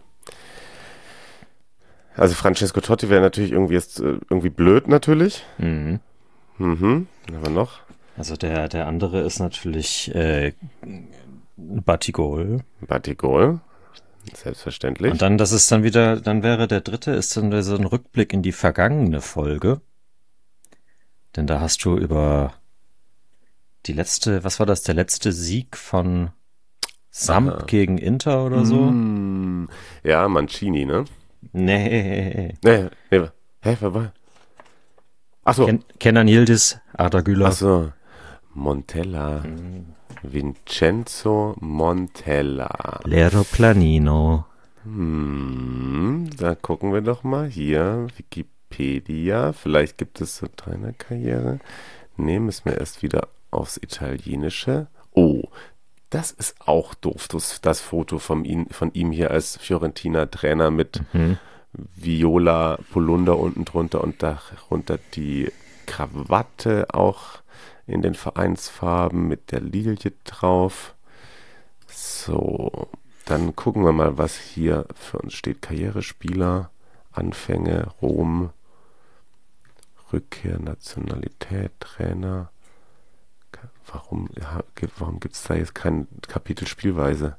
Also Francesco Totti wäre natürlich irgendwie jetzt äh, irgendwie blöd natürlich. Mhm. Mhm. Aber noch. Also der, der andere ist natürlich äh, Batigol. Batigol. Selbstverständlich. Und dann, das ist dann wieder, dann wäre der dritte, ist dann so ein Rückblick in die vergangene Folge. Denn da hast du über die letzte, was war das, der letzte Sieg von Samp Aha. gegen Inter oder so? Mm, ja, Mancini, ne? Nee. Nee, nee. Hä, wer war? Achso. Ken Kenan Yildiz, Arda Güler. Achso. Montella. Vincenzo Montella. Lero Planino. Hm, da gucken wir doch mal hier. Wikipedia. Vielleicht gibt es so Trainerkarriere. Nee, müssen wir erst wieder aufs Italienische. Oh, das ist auch doof, das, das Foto von ihm, von ihm hier als Fiorentina-Trainer mit Mhm. Viola Polunder unten drunter und darunter die Krawatte auch in den Vereinsfarben mit der Lilie drauf. So, dann gucken wir mal, was hier für uns steht. Karrierespieler, Anfänge, Rom, Rückkehr, Nationalität, Trainer. Warum, ja, warum gibt es da jetzt kein Kapitel Spielweise?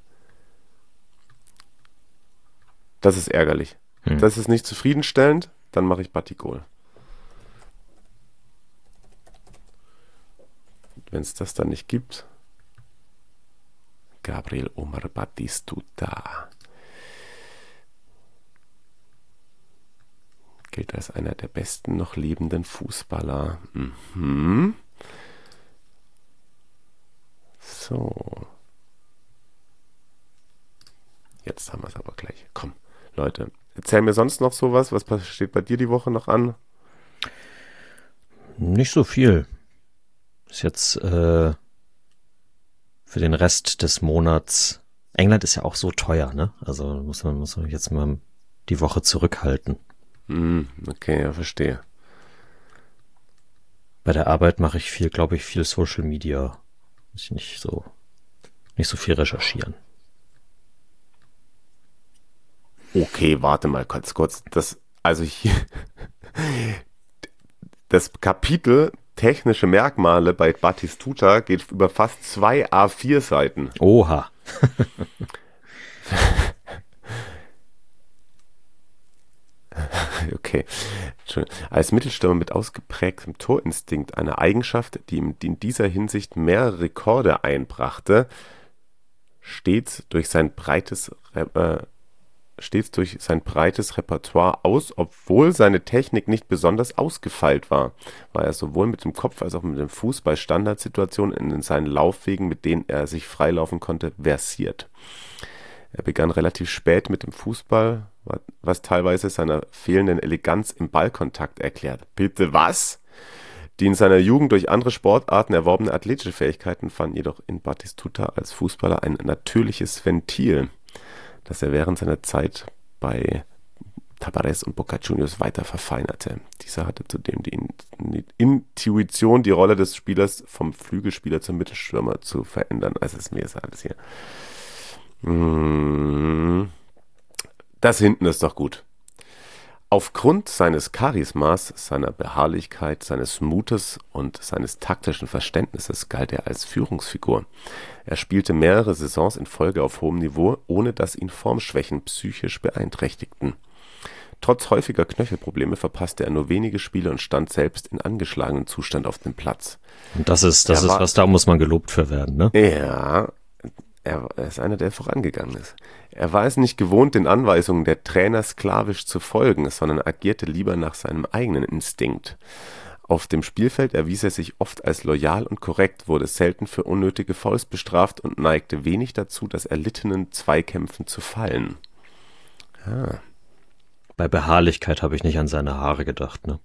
Das ist ärgerlich. Hm. Das ist nicht zufriedenstellend. Dann mache ich Batigol. Wenn es das dann nicht gibt. Gabriel Omar Batistuta. Gilt als einer der besten noch lebenden Fußballer. Mhm. So. Jetzt haben wir es aber gleich. Komm, Leute. Erzähl mir sonst noch sowas. Was steht bei dir die Woche noch an? Nicht so viel. Ist jetzt äh, für den Rest des Monats. England ist ja auch so teuer, ne? Also muss man, muss man jetzt mal die Woche zurückhalten. Hm, okay, ja, verstehe. Bei der Arbeit mache ich viel, glaube ich, viel Social Media. Muss ich nicht so, nicht so viel recherchieren. Okay, warte mal kurz, kurz. Das, also hier, das Kapitel technische Merkmale bei Batistuta geht über fast zwei A vier Seiten. Oha. Okay. Als Mittelstürmer mit ausgeprägtem Torinstinkt, eine Eigenschaft, die ihm in dieser Hinsicht mehrere Rekorde einbrachte, stets durch sein breites äh, stets durch sein breites Repertoire aus, obwohl seine Technik nicht besonders ausgefeilt war, war er sowohl mit dem Kopf als auch mit dem Fuß bei Standardsituationen in seinen Laufwegen, mit denen er sich freilaufen konnte, versiert. Er begann relativ spät mit dem Fußball, was teilweise seiner fehlenden Eleganz im Ballkontakt erklärt. Bitte was? Die in seiner Jugend durch andere Sportarten erworbene athletische Fähigkeiten fanden jedoch in Batistuta als Fußballer ein natürliches Ventil, das er während seiner Zeit bei Tabarés und Boca Juniors weiter verfeinerte. Dieser hatte zudem die, In die Intuition, die Rolle des Spielers vom Flügelspieler zum Mittelstürmer zu verändern. Also es ist mir ist alles hier. Das hinten ist doch gut. Aufgrund seines Charismas, seiner Beharrlichkeit, seines Mutes und seines taktischen Verständnisses galt er als Führungsfigur. Er spielte mehrere Saisons in Folge auf hohem Niveau, ohne dass ihn Formschwächen psychisch beeinträchtigten. Trotz häufiger Knöchelprobleme verpasste er nur wenige Spiele und stand selbst in angeschlagenem Zustand auf dem Platz. Und das ist, das ist war, was, da muss man gelobt für werden, ne? Ja, er ist einer, der vorangegangen ist. Er war es nicht gewohnt, den Anweisungen der Trainer sklavisch zu folgen, sondern agierte lieber nach seinem eigenen Instinkt. Auf dem Spielfeld erwies er sich oft als loyal und korrekt, wurde selten für unnötige Fouls bestraft und neigte wenig dazu, das erlittenen Zweikämpfen zu fallen. Ah. Bei Beharrlichkeit habe ich nicht an seine Haare gedacht, ne?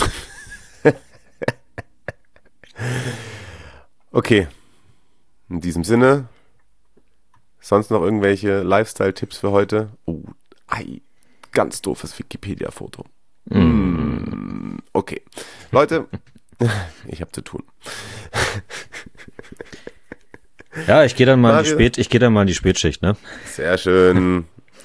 Okay. In diesem Sinne, sonst noch irgendwelche Lifestyle-Tipps für heute? Oh, ei, ganz doofes Wikipedia-Foto. Mm. Okay. Leute, ich habe zu tun. Ja, ich gehe dann mal in die Spät, ich gehe dann mal in die Spätschicht, ne? Sehr schön.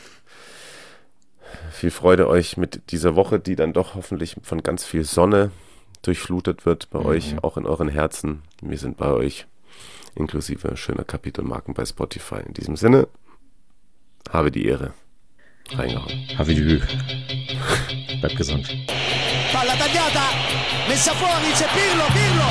Viel Freude euch mit dieser Woche, die dann doch hoffentlich von ganz viel Sonne durchflutet wird bei mhm. euch, auch in euren Herzen. Wir sind bei euch, inklusive schöner Kapitelmarken bei Spotify. In diesem Sinne, habe die Ehre. Reingehauen. Habe die Lüge. Bleibt gesund. Palla tagliata, messa fuori, c'è Pirlo, Pirlo.